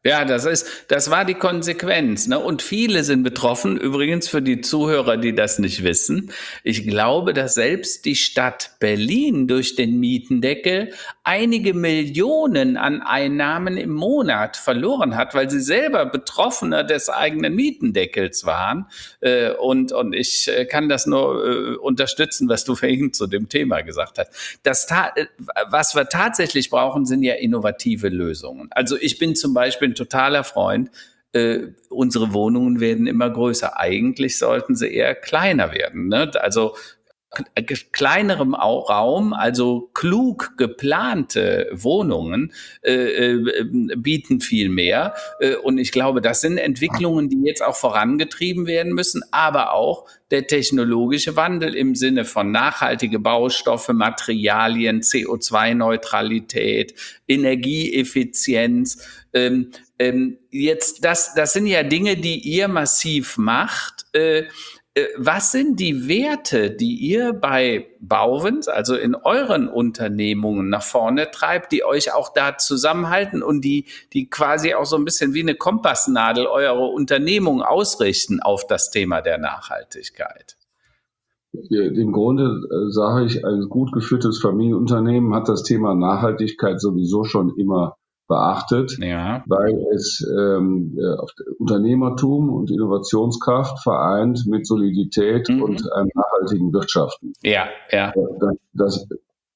Ja, das ist, das war die Konsequenz, ne? Und viele sind betroffen. Übrigens für die Zuhörer, die das nicht wissen. Ich glaube, dass selbst die Stadt Berlin durch den Mietendeckel einige Millionen an Einnahmen im Monat verloren hat, weil sie selber Betroffener des eigenen Mietendeckels waren. Äh, und, und ich kann das nur äh, unterstützen, was du vorhin zu dem Thema gesagt hast. Das ta- was wir tatsächlich brauchen, sind ja innovative Lösungen. Also ich bin zum Beispiel ein totaler Freund, äh, unsere Wohnungen werden immer größer. Eigentlich sollten sie eher kleiner werden, ne? Also k- kleinerem Au- Raum, also klug geplante Wohnungen äh, äh, bieten viel mehr. Äh, und ich glaube, das sind Entwicklungen, die jetzt auch vorangetrieben werden müssen, aber auch der technologische Wandel im Sinne von nachhaltige Baustoffe, Materialien, C O zwei Neutralität, Energieeffizienz. Ähm, ähm, jetzt, das, das sind ja Dinge, die ihr massiv macht. Äh, äh, was sind die Werte, die ihr bei Bauwens, also in euren Unternehmungen nach vorne treibt, die euch auch da zusammenhalten und die, die quasi auch so ein bisschen wie eine Kompassnadel eure Unternehmung ausrichten auf das Thema der Nachhaltigkeit? Im Grunde äh, sage ich, ein gut geführtes Familienunternehmen hat das Thema Nachhaltigkeit sowieso schon immer beachtet, Ja. weil es ähm, äh, auf Unternehmertum und Innovationskraft vereint mit Solidität Mhm. und einem nachhaltigen Wirtschaften. Ja, ja, Das, das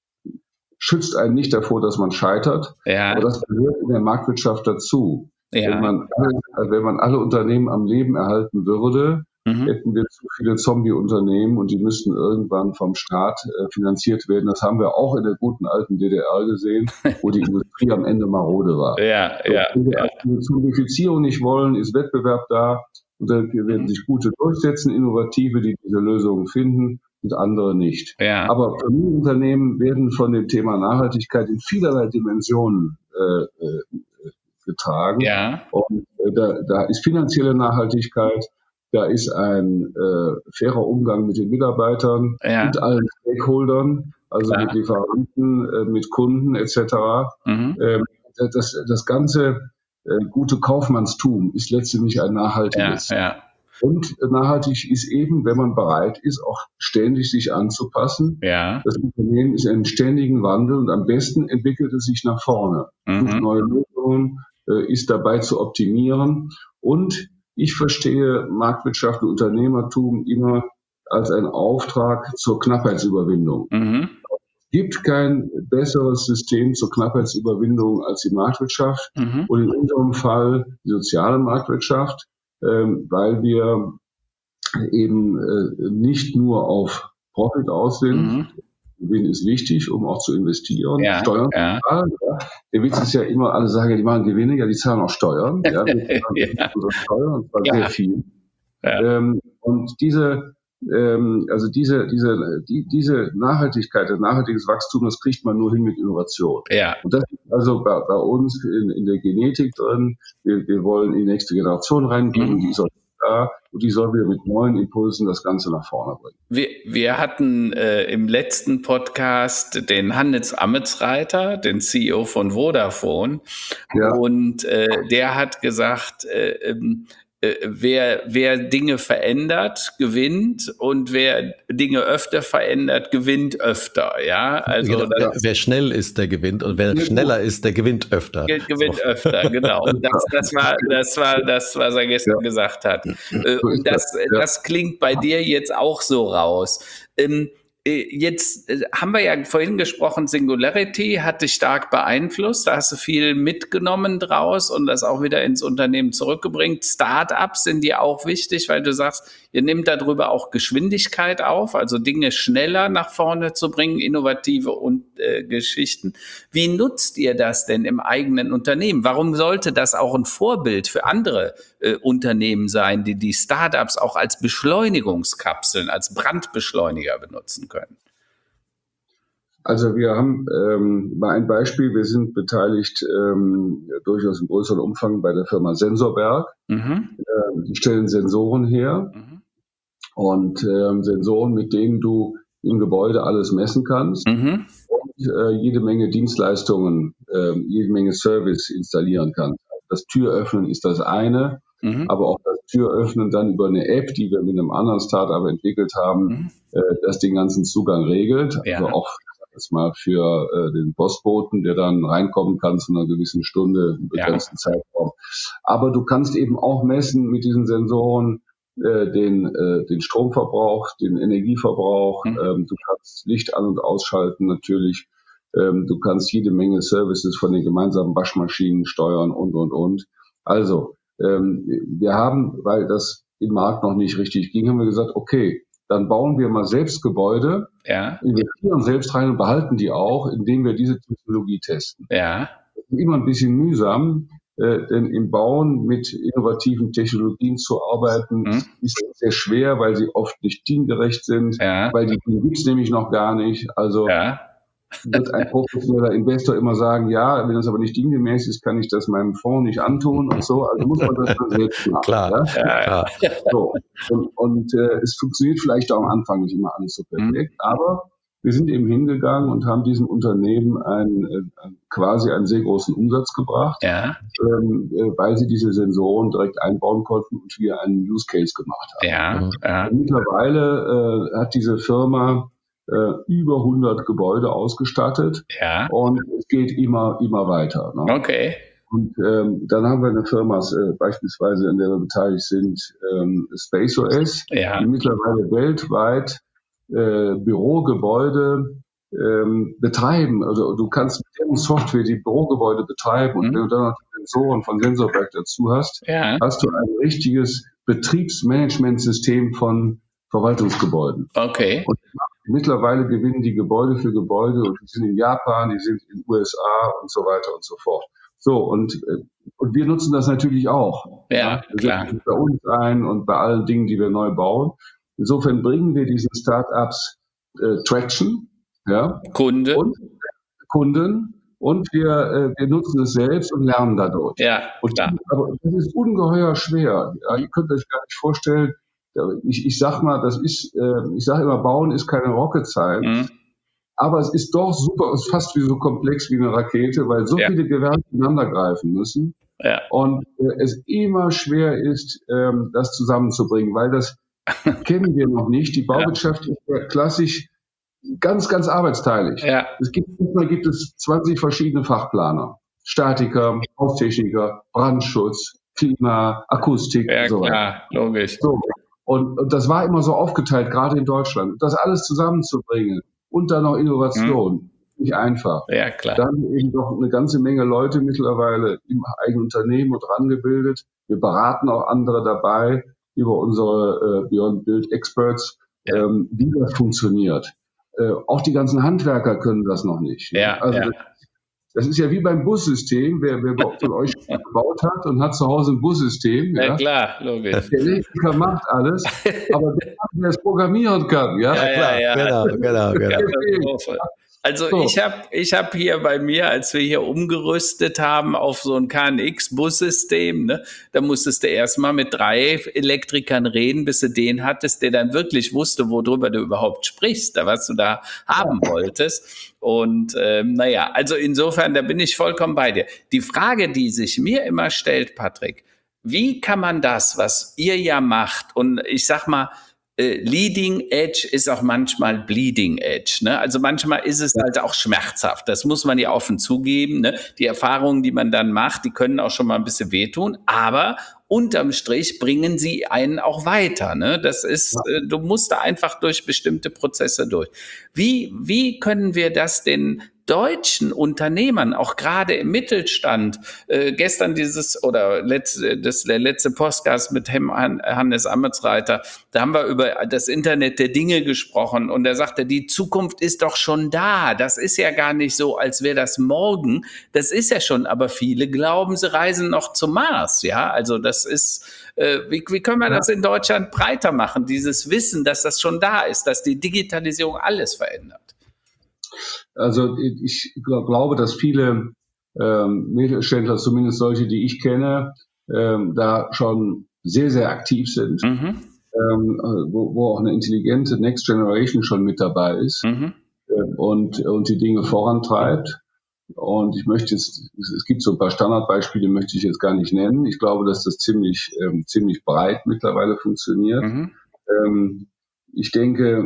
schützt einen nicht davor, dass man scheitert, ja, aber das gehört in der Marktwirtschaft dazu. Wenn ja. man, alle, wenn man alle Unternehmen am Leben erhalten würde, Mhm. hätten wir zu viele Zombie-Unternehmen und die müssten irgendwann vom Staat äh, finanziert werden. Das haben wir auch in der guten alten D D R gesehen, wo die Industrie am Ende marode war. Ja, ja, Wenn wir ja. also Zomifizierung nicht wollen, ist Wettbewerb da und da werden Mhm. sich gute durchsetzen, Innovative, die diese Lösungen finden und andere nicht. Ja. Aber Familienunternehmen werden von dem Thema Nachhaltigkeit in vielerlei Dimensionen äh, äh, getragen. Ja. Und äh, da, da ist finanzielle Nachhaltigkeit, da ist ein äh, fairer Umgang mit den Mitarbeitern Ja. und allen Stakeholdern, also Klar. mit Lieferanten, äh, mit Kunden et cetera. Mhm. Ähm, das, das ganze äh, gute Kaufmannstum ist letztendlich ein Ja, nachhaltiges. ja, Und nachhaltig ist eben, wenn man bereit ist, auch ständig sich anzupassen. ja. Das Unternehmen ist in einem ständigen Wandel und am besten entwickelt es sich nach vorne, sucht Mhm. neue Lösungen, äh, ist dabei zu optimieren. Und ich verstehe Marktwirtschaft und Unternehmertum immer als einen Auftrag zur Knappheitsüberwindung. Mhm. Es gibt kein besseres System zur Knappheitsüberwindung als die Marktwirtschaft Mhm. und in unserem Fall die soziale Marktwirtschaft, ähm, weil wir eben äh, nicht nur auf Profit aus sind. Mhm. Gewinn ist wichtig, um auch zu investieren. Ja, Steuern ja. zu zahlen. Ja. Der Witz ist ja immer, alle sagen, die machen Gewinne, ja, die zahlen auch Steuern. Ja, wir zahlen Ja. unsere Steuern, und zwar Ja. sehr viel. Ja. Ähm, und diese, ähm, also diese, diese, die, diese Nachhaltigkeit, das nachhaltiges Wachstum, das kriegt man nur hin mit Innovation. Ja. Und das ist also bei, bei uns in, in der Genetik drin. Wir, wir wollen in die nächste Generation reinbringen, Mhm. die ist auch da und die soll wieder mit neuen Impulsen das Ganze nach vorne bringen. Wir, wir hatten äh, im letzten Podcast den Hannes Ametsreiter, den C E O von Vodafone. Ja. Und äh, der hat gesagt, äh, ähm, äh, wer, wer Dinge verändert, gewinnt, und wer Dinge öfter verändert, gewinnt öfter. Ja, also Genau, wer, das wer schnell ist, der gewinnt, und wer Ja, schneller ist, der gewinnt öfter. ge- gewinnt öfter, genau. Und das, das war, das war das, was er gestern Ja. gesagt hat. Äh, So ist und das, das, ja. das klingt bei dir jetzt auch so raus. Ähm, äh, Jetzt äh, haben wir ja vorhin gesprochen, Singularity hat dich stark beeinflusst. Da hast du viel mitgenommen draus und das auch wieder ins Unternehmen zurückgebracht. Startups sind dir auch wichtig, weil du sagst, ihr nehmt darüber auch Geschwindigkeit auf, also Dinge schneller nach vorne zu bringen, innovative und, äh, Geschichten. Wie nutzt ihr das denn im eigenen Unternehmen? Warum sollte das auch ein Vorbild für andere äh, Unternehmen sein, die die Startups auch als Beschleunigungskapseln, als Brandbeschleuniger benutzen können? Also wir haben ähm, mal ein Beispiel, wir sind beteiligt ähm, durchaus im größeren Umfang bei der Firma Sensorberg. Mhm. Ähm, die stellen Sensoren her Mhm. und ähm, Sensoren, mit denen du im Gebäude alles messen kannst Mhm. und äh, jede Menge Dienstleistungen, äh, jede Menge Service installieren kannst. das Türöffnen ist das eine, mhm. aber auch das Türöffnen dann über eine App, die wir mit einem anderen Startup entwickelt haben, mhm. äh, das den ganzen Zugang regelt. Ja. Also auch das mal für äh, den Postboten, der dann reinkommen kann zu einer gewissen Stunde, im begrenzten ja. Zeitraum. Aber du kannst eben auch messen mit diesen Sensoren äh, den, äh, den Stromverbrauch, den Energieverbrauch. Mhm. Ähm, du kannst Licht an- und ausschalten natürlich. Ähm, du kannst jede Menge Services von den gemeinsamen Waschmaschinen steuern und, und, und. Also, ähm, wir haben, weil das im Markt noch nicht richtig ging, haben wir gesagt, okay, dann bauen wir mal selbst Gebäude, ja. investieren selbst rein und behalten die auch, indem wir diese Technologie testen. Ja. Das ist immer ein bisschen mühsam, äh, denn im Bauen mit innovativen Technologien zu arbeiten, hm. ist sehr schwer, weil sie oft nicht teamgerecht sind, ja. weil die gibt es nämlich noch gar nicht. Also ja. wird ein professioneller Investor immer sagen, ja, wenn das aber nicht diengemäß ist, kann ich das meinem Fonds nicht antun und so. Also muss man das dann selbst machen. Klar, ja? klar. So. Und, und äh, es funktioniert vielleicht auch am Anfang nicht immer alles so perfekt, mhm. aber wir sind eben hingegangen und haben diesem Unternehmen einen, äh, quasi einen sehr großen Umsatz gebracht, ja. ähm, äh, weil sie diese Sensoren direkt einbauen konnten und wir einen Use Case gemacht haben. Ja, ja. Und mittlerweile äh, hat diese Firma äh, über hundert Gebäude ausgestattet ja. und es geht immer, immer weiter. Ne? Okay. Und ähm, dann haben wir eine Firma äh, beispielsweise, an der wir beteiligt sind, ähm, SpaceOS, ja. die mittlerweile weltweit äh, Bürogebäude ähm, betreiben. Also du kannst mit deren Software die Bürogebäude betreiben und mhm. wenn du dann noch die Sensoren von Sensorwerk dazu hast, ja. hast du ein richtiges Betriebsmanagementsystem von Verwaltungsgebäuden. Okay. Und mittlerweile gewinnen die Gebäude für Gebäude und die sind in Japan, die sind in den U S A und so weiter und so fort. So, und, und wir nutzen das natürlich auch. Ja, ja? Wir klar. setzen bei uns ein und bei allen Dingen, die wir neu bauen. Insofern bringen wir diesen Startups äh, Traction, ja, Kunde. und Kunden und wir, äh, wir nutzen es selbst und lernen dadurch. Ja, und, klar. Aber das ist ungeheuer schwer. Ja, ihr könnt euch gar nicht vorstellen, ich, ich sag mal, das ist, äh, ich sage immer, Bauen ist keine Rocket Science. Mhm. Aber es ist doch super, es ist fast wie so komplex wie eine Rakete, weil so ja. viele Gewerke ineinander greifen müssen. Ja. Und äh, es immer schwer ist, ähm, das zusammenzubringen, weil das kennen wir noch nicht. Die Bauwirtschaft ja. ist ja klassisch ganz, ganz arbeitsteilig. Ja. Es gibt, manchmal gibt es zwanzig verschiedene Fachplaner. Statiker, Haustechniker, Brandschutz, Klima, Akustik ja, und so weiter. Klar, logisch. So. Und, und das war immer so aufgeteilt, gerade in Deutschland. Das alles zusammenzubringen und dann noch Innovation, hm. nicht einfach. Ja, klar. Dann eben doch eine ganze Menge Leute mittlerweile im eigenen Unternehmen und rangebildet. Wir beraten auch andere dabei über unsere äh, Beyond Build Experts, ja. ähm, wie das funktioniert. Äh, auch die ganzen Handwerker können das noch nicht. Ne? Ja, also ja. Das, das ist ja wie beim Bussystem. Wer, wer von euch gebaut hat und hat zu Hause ein Bussystem, ja, ja klar, logisch. Der Elektriker macht alles, aber der, der es programmieren kann, ja, ja, klar. Ja, ja. Genau, genau, genau. Also so. ich habe ich hab hier bei mir, als wir hier umgerüstet haben auf so ein K N X-Bussystem, ne, da musstest du erstmal mit drei Elektrikern reden, bis du den hattest, der dann wirklich wusste, worüber du überhaupt sprichst, was du da haben wolltest. Und ähm, naja, also insofern, da bin ich vollkommen bei dir. Die Frage, die sich mir immer stellt, Patrick, wie kann man das, was ihr ja macht, und ich sag mal, Leading Edge ist auch manchmal Bleeding Edge. Ne? Also manchmal ist es halt auch schmerzhaft. Das muss man ja offen zugeben. Ne? Die Erfahrungen, die man dann macht, die können auch schon mal ein bisschen wehtun. Aber unterm Strich bringen sie einen auch weiter. Ne? Das ist, ja. Du musst da einfach durch bestimmte Prozesse durch. Wie, wie können wir das den deutschen Unternehmern, auch gerade im Mittelstand, äh, gestern dieses oder letzte, das, der letzte Podcast mit Hannes Ametsreiter, da haben wir über das Internet der Dinge gesprochen und er sagte, die Zukunft ist doch schon da. Das ist ja gar nicht so, als wäre das morgen. Das ist ja schon, aber viele glauben, sie reisen noch zum Mars. Ja, also das ist, äh, wie, wie können wir das in Deutschland breiter machen? Dieses Wissen, dass das schon da ist, dass die Digitalisierung alles verändert. Also ich glaube, dass viele ähm, Mittelständler, zumindest solche, die ich kenne, ähm, da schon sehr, sehr aktiv sind, mhm. ähm, wo, wo auch eine intelligente Next Generation schon mit dabei ist mhm. äh, und, und die Dinge vorantreibt. Und ich möchte jetzt, es gibt so ein paar Standardbeispiele, möchte ich jetzt gar nicht nennen. Ich glaube, dass das ziemlich, ähm, ziemlich breit mittlerweile funktioniert. Mhm. Ähm, ich denke,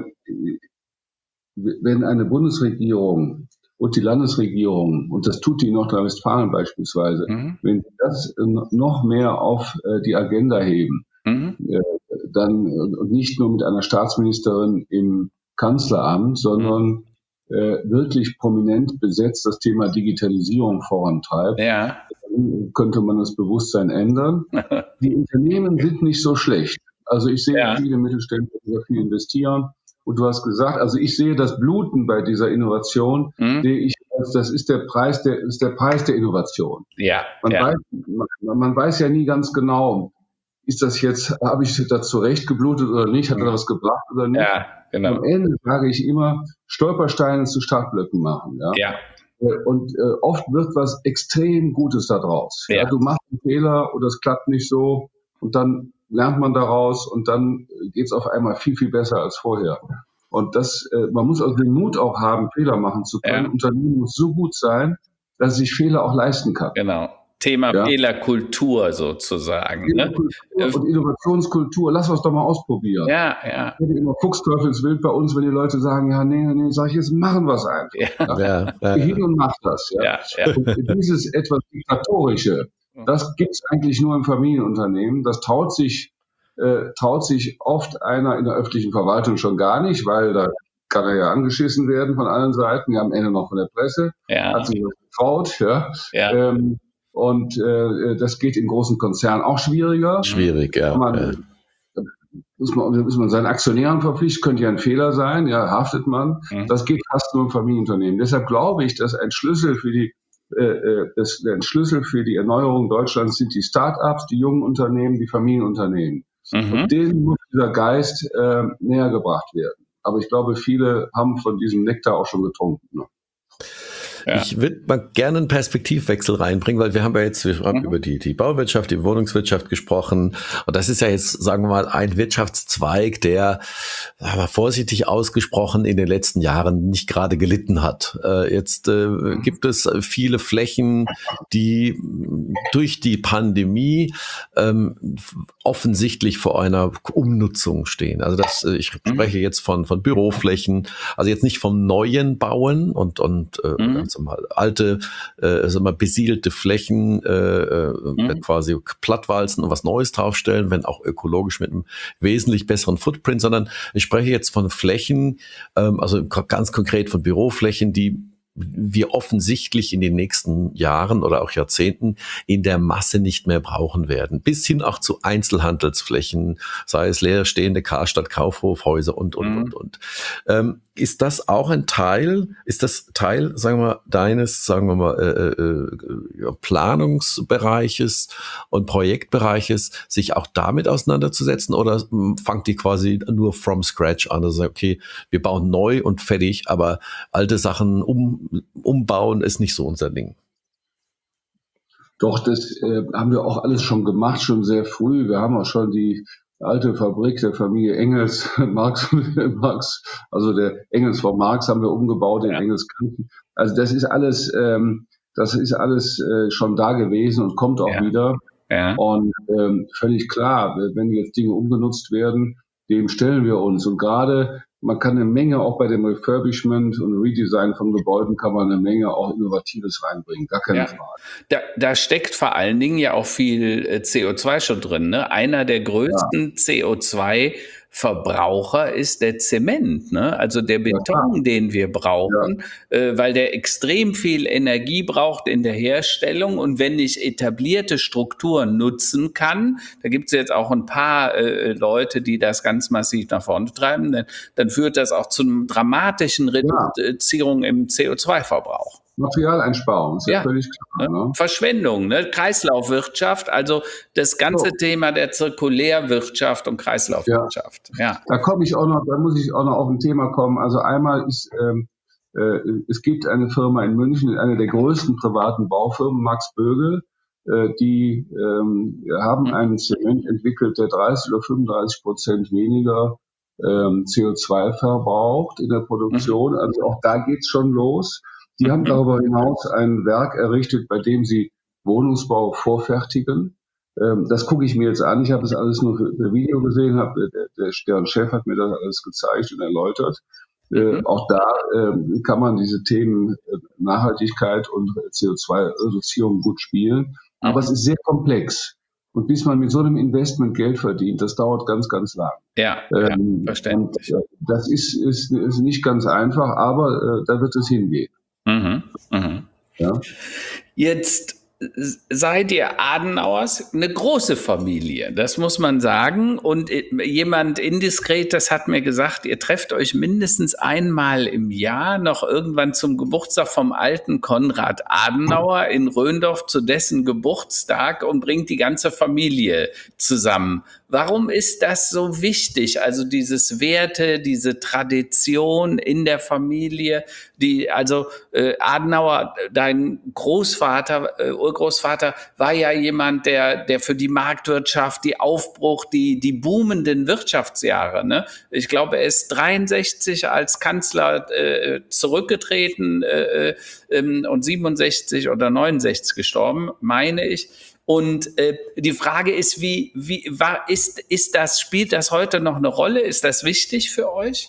wenn eine Bundesregierung und die Landesregierung, und das tut die Nordrhein-Westfalen beispielsweise, mhm. wenn sie das noch mehr auf äh, die Agenda heben, mhm. äh, dann und nicht nur mit einer Staatsministerin im Kanzleramt, sondern mhm. äh, wirklich prominent besetzt das Thema Digitalisierung vorantreibt, ja. dann könnte man das Bewusstsein ändern. Die Unternehmen sind nicht so schlecht. Also ich sehe ja. viele Mittelständler, die viel investieren. Und du hast gesagt, also ich sehe das Bluten bei dieser Innovation, mhm. sehe ich als, das ist der Preis der, ist der Preis der Innovation. Ja. Man, ja. Weiß, man, man weiß ja nie ganz genau, ist das jetzt, habe ich das zurecht geblutet oder nicht, hat er was gebracht oder nicht? Ja, genau. Am Ende sage ich immer, Stolpersteine zu Startblöcken machen. Ja. ja. Und äh, oft wird was extrem Gutes daraus. Ja. Ja, du machst einen Fehler oder es klappt nicht so und dann lernt man daraus und dann geht's auf einmal viel, viel besser als vorher. Und das, äh, man muss also den Mut auch haben, Fehler machen zu können. Ja. Unternehmen muss so gut sein, dass es sich Fehler auch leisten kann. Genau. Thema ja. Fehlerkultur sozusagen. Fehlerkultur ne? Und Innovationskultur. Lass uns doch mal ausprobieren. Ja, ja. Ich bin immer Fuchsteufelswild bei uns, wenn die Leute sagen, ja, nee, nee, sag ich, jetzt machen wir es einfach. Ja. Ja. Ja. Geh hin und mach das. Ja. Ja. Ja. Und dieses etwas Diktatorische, das gibt's eigentlich nur im Familienunternehmen. Das traut sich, äh, traut sich oft einer in der öffentlichen Verwaltung schon gar nicht, weil da kann er ja angeschissen werden von allen Seiten, ja am Ende noch von der Presse. Ja. Hat sich was getraut, ja. ja. Ähm, Und äh, das geht in großen Konzernen auch schwieriger. Schwierig, ja. Man, ja. Muss, man, muss man seinen Aktionären verpflichten, könnte ja ein Fehler sein, ja, haftet man. Mhm. Das geht fast nur im Familienunternehmen. Deshalb glaube ich, dass ein Schlüssel für die äh, das, ein Schlüssel für die Erneuerung Deutschlands sind die Start-ups, die jungen Unternehmen, die Familienunternehmen. Mhm. Und denen muss dieser Geist äh, näher gebracht werden. Aber ich glaube, viele haben von diesem Nektar auch schon getrunken. Ne? Ja. Ich würde mal gerne einen Perspektivwechsel reinbringen, weil wir haben ja jetzt wir haben mhm. über die, die Bauwirtschaft, die Wohnungswirtschaft gesprochen. Und das ist ja jetzt, sagen wir mal, ein Wirtschaftszweig, der, sagen wir, vorsichtig ausgesprochen in den letzten Jahren nicht gerade gelitten hat. Äh, jetzt äh, mhm. gibt es viele Flächen, die durch die Pandemie ähm, offensichtlich vor einer Umnutzung stehen. Also das, ich mhm. spreche jetzt von, von Büroflächen, also jetzt nicht vom neuen Bauen und, und äh, mhm. mal alte, äh, sag mal, besiedelte Flächen äh, mhm. quasi plattwalzen und was Neues draufstellen, wenn auch ökologisch mit einem wesentlich besseren Footprint, sondern ich spreche jetzt von Flächen, ähm, also ganz konkret von Büroflächen, die wir offensichtlich in den nächsten Jahren oder auch Jahrzehnten in der Masse nicht mehr brauchen werden. Bis hin auch zu Einzelhandelsflächen, sei es leerstehende Karstadt, Kaufhofhäuser und, und, mhm. und, und. Ähm, ist das auch ein Teil, ist das Teil, sagen wir mal, deines, sagen wir mal, äh, äh, Planungsbereiches und Projektbereiches, sich auch damit auseinanderzusetzen, oder fangt ihr quasi nur from scratch an? Also okay, wir bauen neu und fertig, aber alte Sachen um umbauen ist nicht so unser Ding. Doch, das äh, haben wir auch alles schon gemacht, schon sehr früh. Wir haben auch schon die alte Fabrik der Familie Engels, Marx, Marx, also der Engels von Marx haben wir umgebaut in ja. Engelskirchen. Also das ist alles, ähm, das ist alles äh, schon da gewesen und kommt auch ja. wieder. Ja. Und ähm, völlig klar, wenn jetzt Dinge umgenutzt werden, dem stellen wir uns. Und gerade man kann eine Menge auch bei dem Refurbishment und Redesign von Gebäuden kann man eine Menge auch Innovatives reinbringen, gar keine ja. Frage. Da, da steckt vor allen Dingen ja auch viel C O zwei schon drin. Ne? Einer der größten ja. C O zwei Verbraucher ist der Zement, ne? Also der Beton, ja, den wir brauchen, ja. äh, weil der extrem viel Energie braucht in der Herstellung. Und wenn ich etablierte Strukturen nutzen kann, da gibt es jetzt auch ein paar äh, Leute, die das ganz massiv nach vorne treiben, dann, dann führt das auch zu einer dramatischen Reduzierung ja. im C O zwei Verbrauch. Materialeinsparung, ist ja, ja völlig klar. Ne? Verschwendung, ne? Kreislaufwirtschaft, also das ganze so. Thema der Zirkulärwirtschaft und Kreislaufwirtschaft. Ja. ja. Da komme ich auch noch, da muss ich auch noch auf ein Thema kommen. Also einmal ist, ähm, äh, es gibt eine Firma in München, eine der größten privaten Baufirmen, Max Bögel, äh, die ähm, haben mhm. einen Zement entwickelt, der dreißig oder fünfunddreißig Prozent weniger ähm, C O zwei verbraucht in der Produktion. Mhm. Also auch da geht's schon los. Die haben darüber hinaus ein Werk errichtet, bei dem sie Wohnungsbau vorfertigen. Ähm, das gucke ich mir jetzt an. Ich habe das alles nur für, für Video gesehen, hab, der, der, deren Chef hat mir das alles gezeigt und erläutert. Äh, Mhm. auch da äh, kann man diese Themen äh, Nachhaltigkeit und C O zwei Reduzierung gut spielen. Aber Mhm. es ist sehr komplex. Und bis man mit so einem Investment Geld verdient, das dauert ganz, ganz lang. Ja, Ähm, ja, verständlich. und, äh, das ist, ist, ist nicht ganz einfach, aber äh, da wird es hingehen. Mhm. Mhm. Ja? Jetzt seid ihr Adenauers eine große Familie, das muss man sagen. Und jemand indiskret, das hat mir gesagt, ihr trefft euch mindestens einmal im Jahr noch irgendwann zum Geburtstag vom alten Konrad Adenauer in Röndorf zu dessen Geburtstag und bringt die ganze Familie zusammen. Warum ist das so wichtig? Also dieses Werte, diese Tradition in der Familie, die, also äh, Adenauer, dein Großvater, äh, Urgroßvater, war ja jemand, der, der für die Marktwirtschaft, die Aufbruch, die, die boomenden Wirtschaftsjahre, ne? Ich glaube, er ist dreiundsechzig als Kanzler äh, zurückgetreten äh, äh, und siebenundsechzig oder neunundsechzig gestorben, meine ich. Und äh, die Frage ist, wie, wie war, ist, ist das, spielt das heute noch eine Rolle? Ist das wichtig für euch?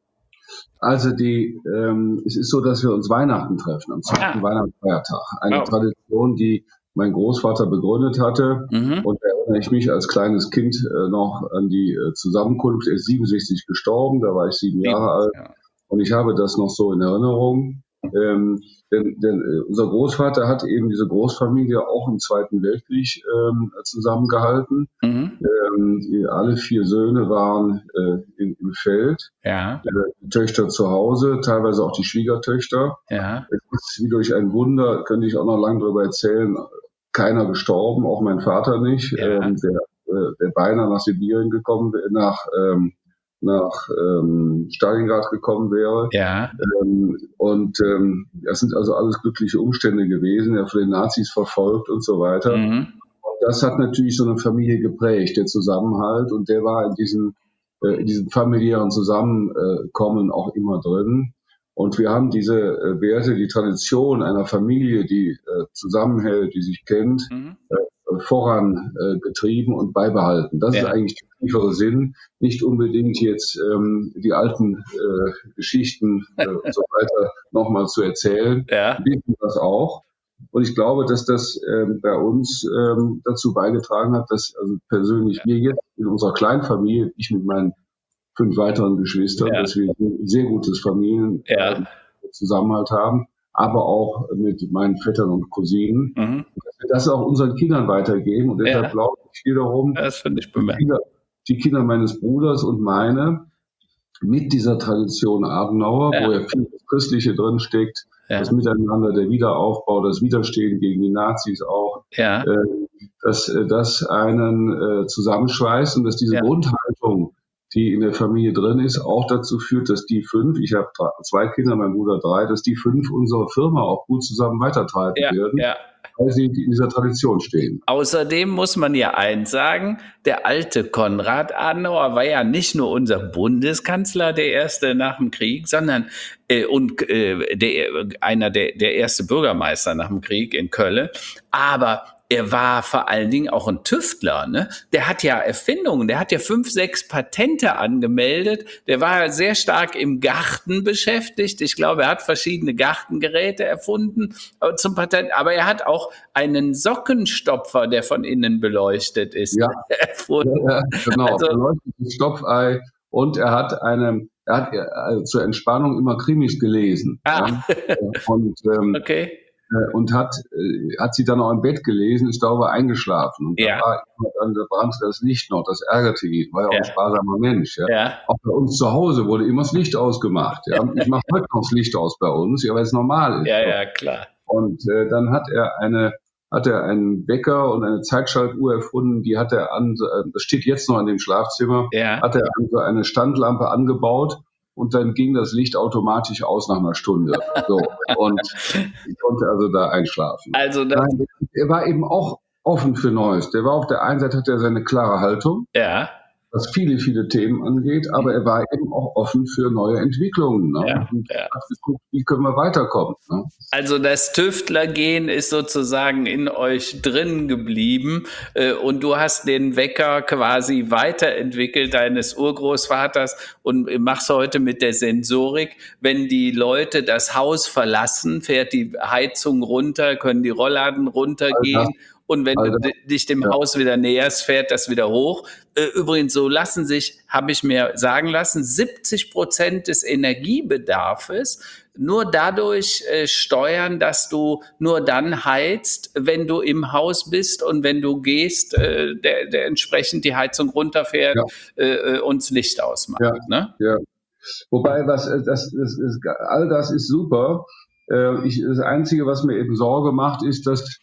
Also die, ähm, es ist so, dass wir uns Weihnachten treffen, am zweiten Ah. Weihnachtsfeiertag. Eine Oh. Tradition, die mein Großvater begründet hatte. Mhm. Und da erinnere ich mich als kleines Kind äh, noch an die äh, Zusammenkunft. Er ist siebenundsechzig gestorben, da war ich sieben Jahre alt. Ja. Und ich habe das noch so in Erinnerung. Ähm, denn, denn äh, unser Großvater hat eben diese Großfamilie auch im Zweiten Weltkrieg ähm, zusammengehalten. Mhm. Ähm, die, alle vier Söhne waren äh, in, im Feld, Ja. äh, die Töchter zu Hause, teilweise auch die Schwiegertöchter. Ja. Es ist wie durch ein Wunder, könnte ich auch noch lange darüber erzählen, keiner gestorben, auch mein Vater nicht, Ja. ähm, der, äh, der beinahe nach Sibirien gekommen wäre, nach, ähm, nach ähm, Stalingrad gekommen wäre. Ja. Ähm, und ähm, das sind also alles glückliche Umstände gewesen, er von den Nazis verfolgt und so weiter. Mhm. Und das hat natürlich so eine Familie geprägt, der Zusammenhalt, und der war in diesem, äh, in diesem familiären Zusammenkommen auch immer drin. Und wir haben diese äh, Werte, die Tradition einer Familie, die äh, zusammenhält, die sich kennt, Mhm. äh, vorangetrieben äh, und beibehalten. Das Ja. ist eigentlich der tiefere Sinn. Nicht unbedingt jetzt ähm, die alten äh, Geschichten äh, und so weiter nochmal zu erzählen. Ja. Wir wissen das auch. Und ich glaube, dass das ähm, bei uns ähm, dazu beigetragen hat, dass also persönlich Ja. wir jetzt in unserer Kleinfamilie, ich mit meinen fünf weiteren Geschwistern, Ja. dass wir ein sehr gutes Familienzusammenhalt Ja. haben, aber auch mit meinen Vettern und Cousinen. Mhm. Dass wir das auch unseren Kindern weitergeben. Und deshalb Ja. glaube ich wiederum, Das finde ich die bemerkenswert. Kinder, die Kinder meines Bruders und meine mit dieser Tradition Adenauer, Ja. wo ja viel das Christliche drinsteckt, Ja. das Miteinander, der Wiederaufbau, das Widerstehen gegen die Nazis auch, Ja. äh, dass äh, das einen äh, zusammenschweißt und dass diese Ja. Grundhaltung, die in der Familie drin ist, auch dazu führt, dass die fünf, ich habe drei, zwei Kinder, mein Bruder drei, dass die fünf unsere Firma auch gut zusammen weitertreiben Ja. werden, Ja. weil sie in dieser Tradition stehen. Außerdem muss man ja eins sagen, der alte Konrad Adenauer war ja nicht nur unser Bundeskanzler, der erste nach dem Krieg, sondern äh, und äh, der, einer der, der erste Bürgermeister nach dem Krieg in Köln, aber er war vor allen Dingen auch ein Tüftler, ne? Der hat ja Erfindungen, der hat ja fünf, sechs Patente angemeldet. Der war sehr stark im Garten beschäftigt. Ich glaube, er hat verschiedene Gartengeräte erfunden äh, zum Patent. Aber er hat auch einen Sockenstopfer, der von innen beleuchtet ist, Ja. erfunden. Ja, genau, Also- beleuchtetes Stopfei, und er hat eine, er hat äh, zur Entspannung immer Krimis gelesen. Ah. Ja? Und ähm, Okay. äh, und hat, äh, hat sie dann auch im Bett gelesen, ist darüber eingeschlafen. Und Ja. da, war, dann, da brannte das Licht noch, das ärgerte ihn, war ja auch Ja. ein sparsamer Mensch. Ja? Ja. Auch bei uns zu Hause wurde immer das Licht ausgemacht. Ja? Ich mache heute noch das Licht aus bei uns, ja, weil es normal ist. Ja, ja, klar. Und äh, dann hat er eine hat er einen Wecker und eine Zeitschaltuhr erfunden, die hat er an, das steht jetzt noch in dem Schlafzimmer, Ja. hat er an so eine Standlampe angebaut, und dann ging das Licht automatisch aus nach einer Stunde. So. Und ich konnte also da einschlafen. Also das, Nein, er war eben auch offen für Neues. Der war auf der einen Seite, hat er seine klare Haltung, ja. was viele, viele Themen angeht, aber er war eben auch offen für neue Entwicklungen. Ne? Ja, und ja. hat geguckt, wie können wir weiterkommen. Ne? Also das Tüftlergehen ist sozusagen in euch drin geblieben äh, und du hast den Wecker quasi weiterentwickelt deines Urgroßvaters und machst heute mit der Sensorik, wenn die Leute das Haus verlassen, fährt die Heizung runter, können die Rollladen runtergehen. Und wenn Alter. du dich dem Ja. Haus wieder näherst, fährt das wieder hoch. Äh, Übrigens, so lassen sich, habe ich mir sagen lassen, siebzig Prozent des Energiebedarfs nur dadurch äh, steuern, dass du nur dann heizt, wenn du im Haus bist und wenn du gehst, äh, der, der entsprechend die Heizung runterfährt Ja. äh, und das Licht ausmacht. Ja. Ne? Ja. Wobei, was, das, das ist, all das ist super. Äh, ich, das Einzige, was mir eben Sorge macht, ist, dass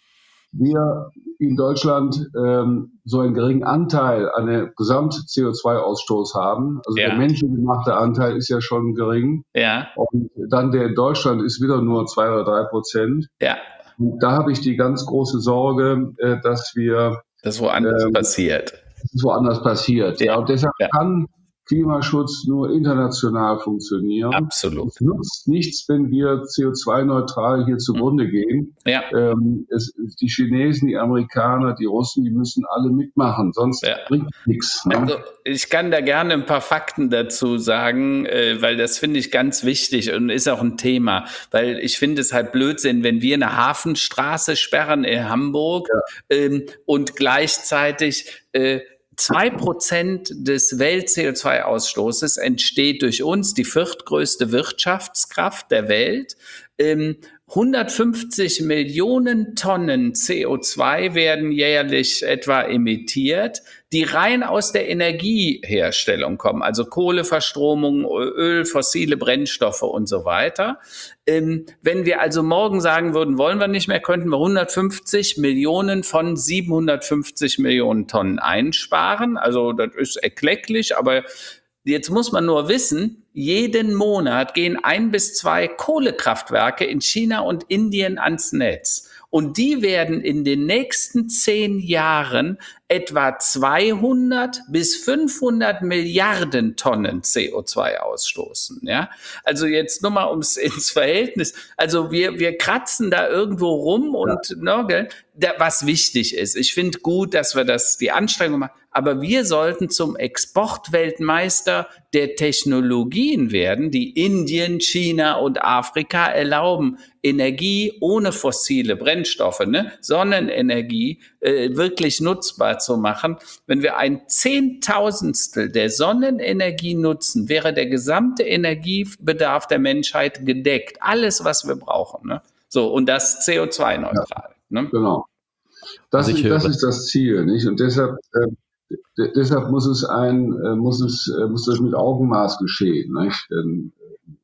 wir in Deutschland ähm, so einen geringen Anteil an der Gesamt-C O zwei Ausstoß haben. Also Ja. der menschengemachte Anteil ist ja schon gering. Ja, Und dann der in Deutschland ist wieder nur zwei oder drei Prozent. ja, Und da habe ich die ganz große Sorge, äh, dass wir das woanders Ähm, passiert. dass es woanders passiert. Ja. Ja, und deshalb Ja. kann Klimaschutz nur international funktionieren. Absolut. Es nutzt nichts, wenn wir C O zwei neutral hier zugrunde gehen. Ja. Ähm, es, die Chinesen, die Amerikaner, die Russen, die müssen alle mitmachen, sonst Ja. bringt nichts. Ne? Also ich kann da gerne ein paar Fakten dazu sagen, äh, weil das finde ich ganz wichtig und ist auch ein Thema, weil ich finde es halt Blödsinn, wenn wir eine Hafenstraße sperren in Hamburg Ja. ähm, und gleichzeitig äh, zwei Prozent des Welt-C O zwei Ausstoßes entsteht durch uns, die viertgrößte Wirtschaftskraft der Welt. Ähm, hundertfünfzig Millionen Tonnen C O zwei werden jährlich etwa emittiert, die rein aus der Energieherstellung kommen, also Kohleverstromung, Öl, fossile Brennstoffe und so weiter. Ähm, wenn wir also morgen sagen würden, wollen wir nicht mehr, könnten wir hundertfünfzig Millionen von siebenhundertfünfzig Millionen Tonnen einsparen. Also das ist erklecklich, aber jetzt muss man nur wissen, jeden Monat gehen ein bis zwei Kohlekraftwerke in China und Indien ans Netz. Und die werden in den nächsten zehn Jahren etwa zweihundert bis fünfhundert Milliarden Tonnen C O zwei ausstoßen. Ja? Also jetzt nur mal ums ins Verhältnis. Also wir, wir kratzen da irgendwo rum und ja. ne, da, was wichtig ist. Ich finde gut, dass wir das, die Anstrengung machen. Aber wir sollten zum Exportweltmeister der Technologien werden, die Indien, China und Afrika erlauben, Energie ohne fossile Brennstoffe, ne, Sonnenenergie äh, wirklich nutzbar zu machen. Wenn wir ein Zehntausendstel der Sonnenenergie nutzen, wäre der gesamte Energiebedarf der Menschheit gedeckt. Alles, was wir brauchen. Ne? So, und das C O zwei neutral. Ja, ne? Genau. Das, ist, das ist das Ziel, nicht? Und deshalb, äh, d- deshalb muss es ein, äh, muss es, äh, muss das mit Augenmaß geschehen, nicht? Denn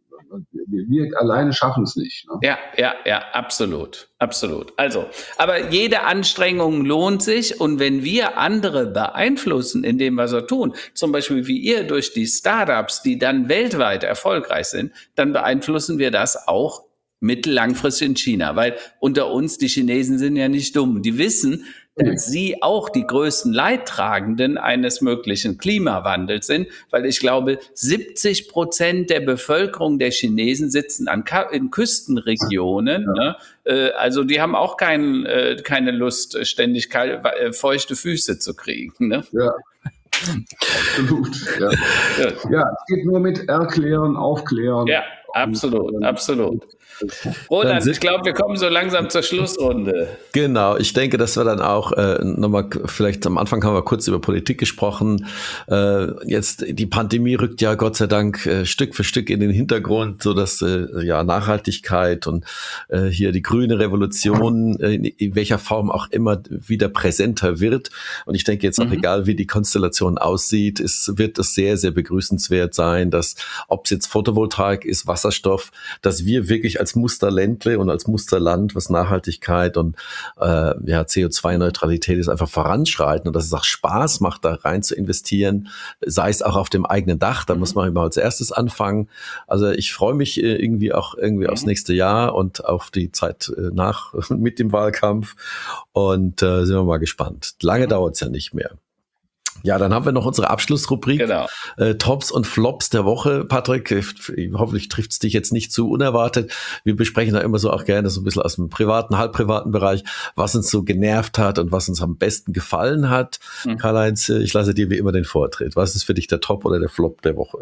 wir alleine schaffen es nicht. Ne? Ja, ja, ja, absolut, absolut. Also, aber jede Anstrengung lohnt sich und wenn wir andere beeinflussen in dem, was wir tun, zum Beispiel wie ihr durch die Startups, die dann weltweit erfolgreich sind, dann beeinflussen wir das auch mittellangfristig in China, weil unter uns, die Chinesen sind ja nicht dumm, die wissen, dass sie auch die größten Leidtragenden eines möglichen Klimawandels sind, weil ich glaube, siebzig Prozent der Bevölkerung der Chinesen sitzen an Ka- in Küstenregionen. Ja. Ne? Äh, also die haben auch kein, äh, keine Lust, ständig kal- äh, feuchte Füße zu kriegen. Ne? Ja. Absolut. Ja. Ja. ja, es geht nur mit Erklären, Aufklären. Ja, absolut, und, absolut. Roland, ich glaube, wir kommen so langsam zur Schlussrunde. Genau, ich denke, dass wir dann auch äh, nochmal, vielleicht am Anfang haben wir kurz über Politik gesprochen. Äh, jetzt die Pandemie rückt ja Gott sei Dank äh, Stück für Stück in den Hintergrund, so dass äh, ja Nachhaltigkeit und äh, hier die grüne Revolution äh, in, in welcher Form auch immer wieder präsenter wird. Und ich denke jetzt auch, mhm. egal wie die Konstellation aussieht, es wird es sehr, sehr begrüßenswert sein, dass, ob es jetzt Photovoltaik ist, Wasserstoff, dass wir wirklich als Musterländle und als Musterland, was Nachhaltigkeit und äh, ja, C O zwei Neutralität ist, einfach voranschreiten und dass es auch Spaß macht, da rein zu investieren, sei es auch auf dem eigenen Dach, da mhm. muss man immer als erstes anfangen. Also ich freue mich äh, irgendwie auch irgendwie mhm. aufs nächste Jahr und auf die Zeit äh, nach mit dem Wahlkampf und äh, sind wir mal gespannt. Lange mhm. dauert es ja nicht mehr. Ja, dann haben wir noch unsere Abschlussrubrik, genau. äh, Tops und Flops der Woche. Patrick, hoffentlich trifft es dich jetzt nicht zu unerwartet. Wir besprechen da immer so auch gerne so ein bisschen aus dem privaten, halbprivaten Bereich, was uns so genervt hat und was uns am besten gefallen hat. Mhm. Karl-Heinz, ich lasse dir wie immer den Vortritt. Was ist für dich der Top oder der Flop der Woche?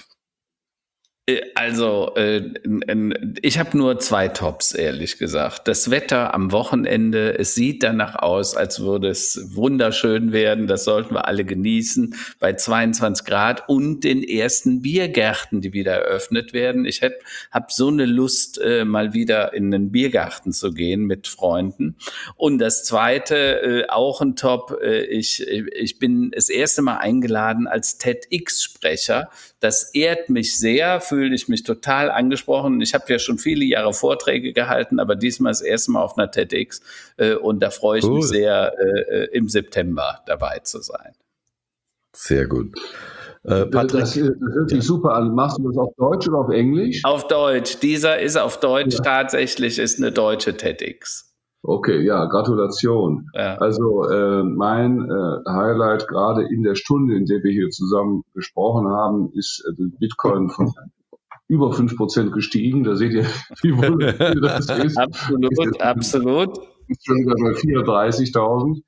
Also, äh, ich habe nur zwei Tops, ehrlich gesagt. Das Wetter am Wochenende, es sieht danach aus, als würde es wunderschön werden. Das sollten wir alle genießen bei zweiundzwanzig Grad und den ersten Biergärten, die wieder eröffnet werden. Ich habe so eine Lust, äh, mal wieder in einen Biergarten zu gehen mit Freunden. Und das Zweite, äh, auch ein Top, äh, ich, ich bin das erste Mal eingeladen als TEDx-Sprecher. Das ehrt mich sehr, fühle ich mich total angesprochen. Ich habe ja schon viele Jahre Vorträge gehalten, aber diesmal das erste Mal auf einer TEDx äh, und da freue ich cool. mich sehr, äh, im September dabei zu sein. Sehr gut. Äh, Patrick, das, das hört sich super an. Machst du das auf Deutsch oder auf Englisch? Auf Deutsch. Dieser ist auf Deutsch, ja. Tatsächlich ist eine deutsche TEDx. Okay, ja, Gratulation. Ja. Also äh, mein äh, Highlight gerade in der Stunde, in der wir hier zusammen gesprochen haben, ist äh, Bitcoin von über fünf Prozent gestiegen. Da seht ihr, wie wunderbar das ist. Absolut, ist absolut. Ist schon wieder bei vierunddreißigtausend.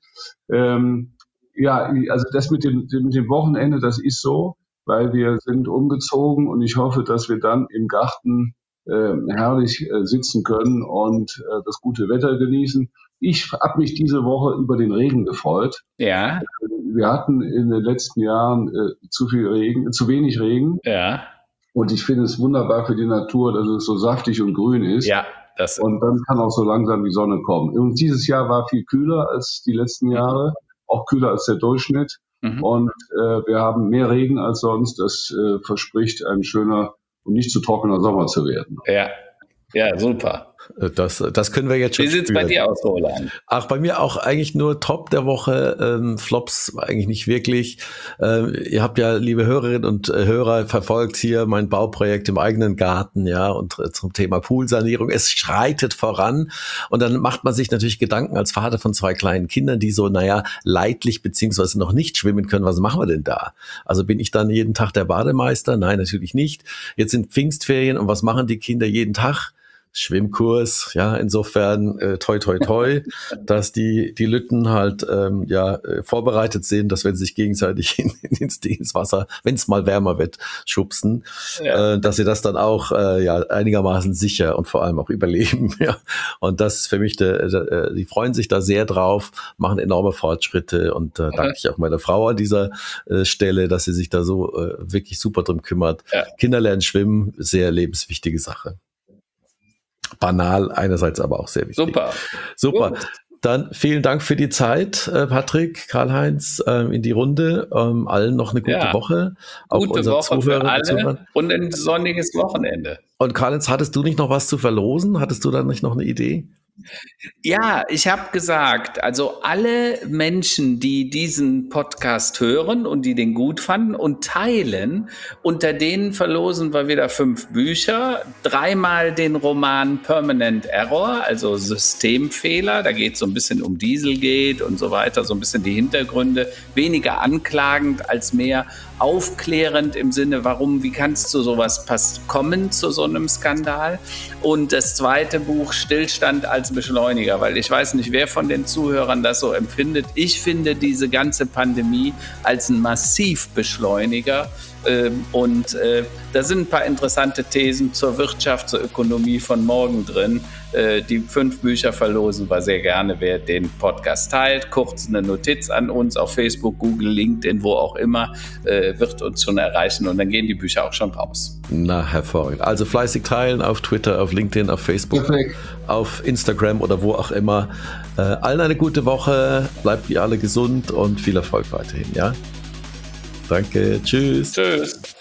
Ähm, ja, also das mit dem, mit dem Wochenende, das ist so, weil wir sind umgezogen und ich hoffe, dass wir dann im Garten Äh, herrlich äh, sitzen können und äh, das gute Wetter genießen. Ich habe mich diese Woche über den Regen gefreut. Ja. Wir hatten in den letzten Jahren äh, zu viel Regen, zu wenig Regen. Ja. Und ich finde es wunderbar für die Natur, dass es so saftig und grün ist. Ja. Das und dann kann auch so langsam die Sonne kommen. Und dieses Jahr war viel kühler als die letzten Jahre, auch kühler als der Durchschnitt. Mhm. Und äh, wir haben mehr Regen als sonst. Das äh, verspricht ein schöner um nicht zu trockener Sommer zu werden. Ja, ja, super. Das, das können wir jetzt schon Wie sieht es bei dir aus, Roland? Ach, bei mir auch eigentlich nur Top der Woche, ähm, Flops eigentlich nicht wirklich. Ähm, ihr habt ja, liebe Hörerinnen und äh, Hörer, verfolgt hier mein Bauprojekt im eigenen Garten, ja, und äh, zum Thema Poolsanierung. Es schreitet voran und dann macht man sich natürlich Gedanken als Vater von zwei kleinen Kindern, die so, naja, leidlich beziehungsweise noch nicht schwimmen können. Was machen wir denn da? Also bin ich dann jeden Tag der Bademeister? Nein, natürlich nicht. Jetzt sind Pfingstferien und was machen die Kinder jeden Tag? Schwimmkurs, ja, insofern äh, toi toi toi, dass die die Lütten halt ähm, ja äh, vorbereitet sind, dass wenn sie sich gegenseitig in, ins, ins Wasser, wenn es mal wärmer wird, schubsen, ja. äh, dass sie das dann auch äh, ja einigermaßen sicher und vor allem auch überleben, ja. Und das ist für mich, der, der, die freuen sich da sehr drauf, machen enorme Fortschritte und äh, danke ich auch meiner Frau an dieser äh, Stelle, dass sie sich da so äh, wirklich super drum kümmert. Ja. Kinder lernen schwimmen, sehr lebenswichtige Sache. Banal, einerseits aber auch sehr wichtig. Super. Super. Gut. Dann vielen Dank für die Zeit, Patrick, Karl-Heinz, in die Runde. Allen noch eine gute ja. Woche. Auch gute Woche für alle und ein sonniges Wochenende. Und Karl-Heinz, hattest du nicht noch was zu verlosen? Hattest du da nicht noch eine Idee? Ja, ich habe gesagt, also alle Menschen, die diesen Podcast hören und die den gut fanden und teilen, unter denen verlosen wir wieder fünf Bücher, dreimal den Roman Permanent Error, also Systemfehler, da geht es so ein bisschen um Dieselgate und so weiter, so ein bisschen die Hintergründe, weniger anklagend als mehr aufklärend im Sinne, warum, wie kann es zu sowas pass- kommen, zu so einem Skandal. Und das zweite Buch, Stillstand als Beschleuniger, weil ich weiß nicht, wer von den Zuhörern das so empfindet. Ich finde diese ganze Pandemie als ein Massivbeschleuniger. Ähm, und äh, da sind ein paar interessante Thesen zur Wirtschaft, zur Ökonomie von morgen drin. Äh, die fünf Bücher verlosen wir sehr gerne, wer den Podcast teilt. Kurz eine Notiz an uns auf Facebook, Google, LinkedIn, wo auch immer, äh, wird uns schon erreichen und dann gehen die Bücher auch schon raus. Na, hervorragend. Also fleißig teilen auf Twitter, auf LinkedIn, auf Facebook, Perfekt. Auf Instagram oder wo auch immer. Äh, allen eine gute Woche, bleibt ihr alle gesund und viel Erfolg weiterhin, ja? Danke, tschüss. Tschüss.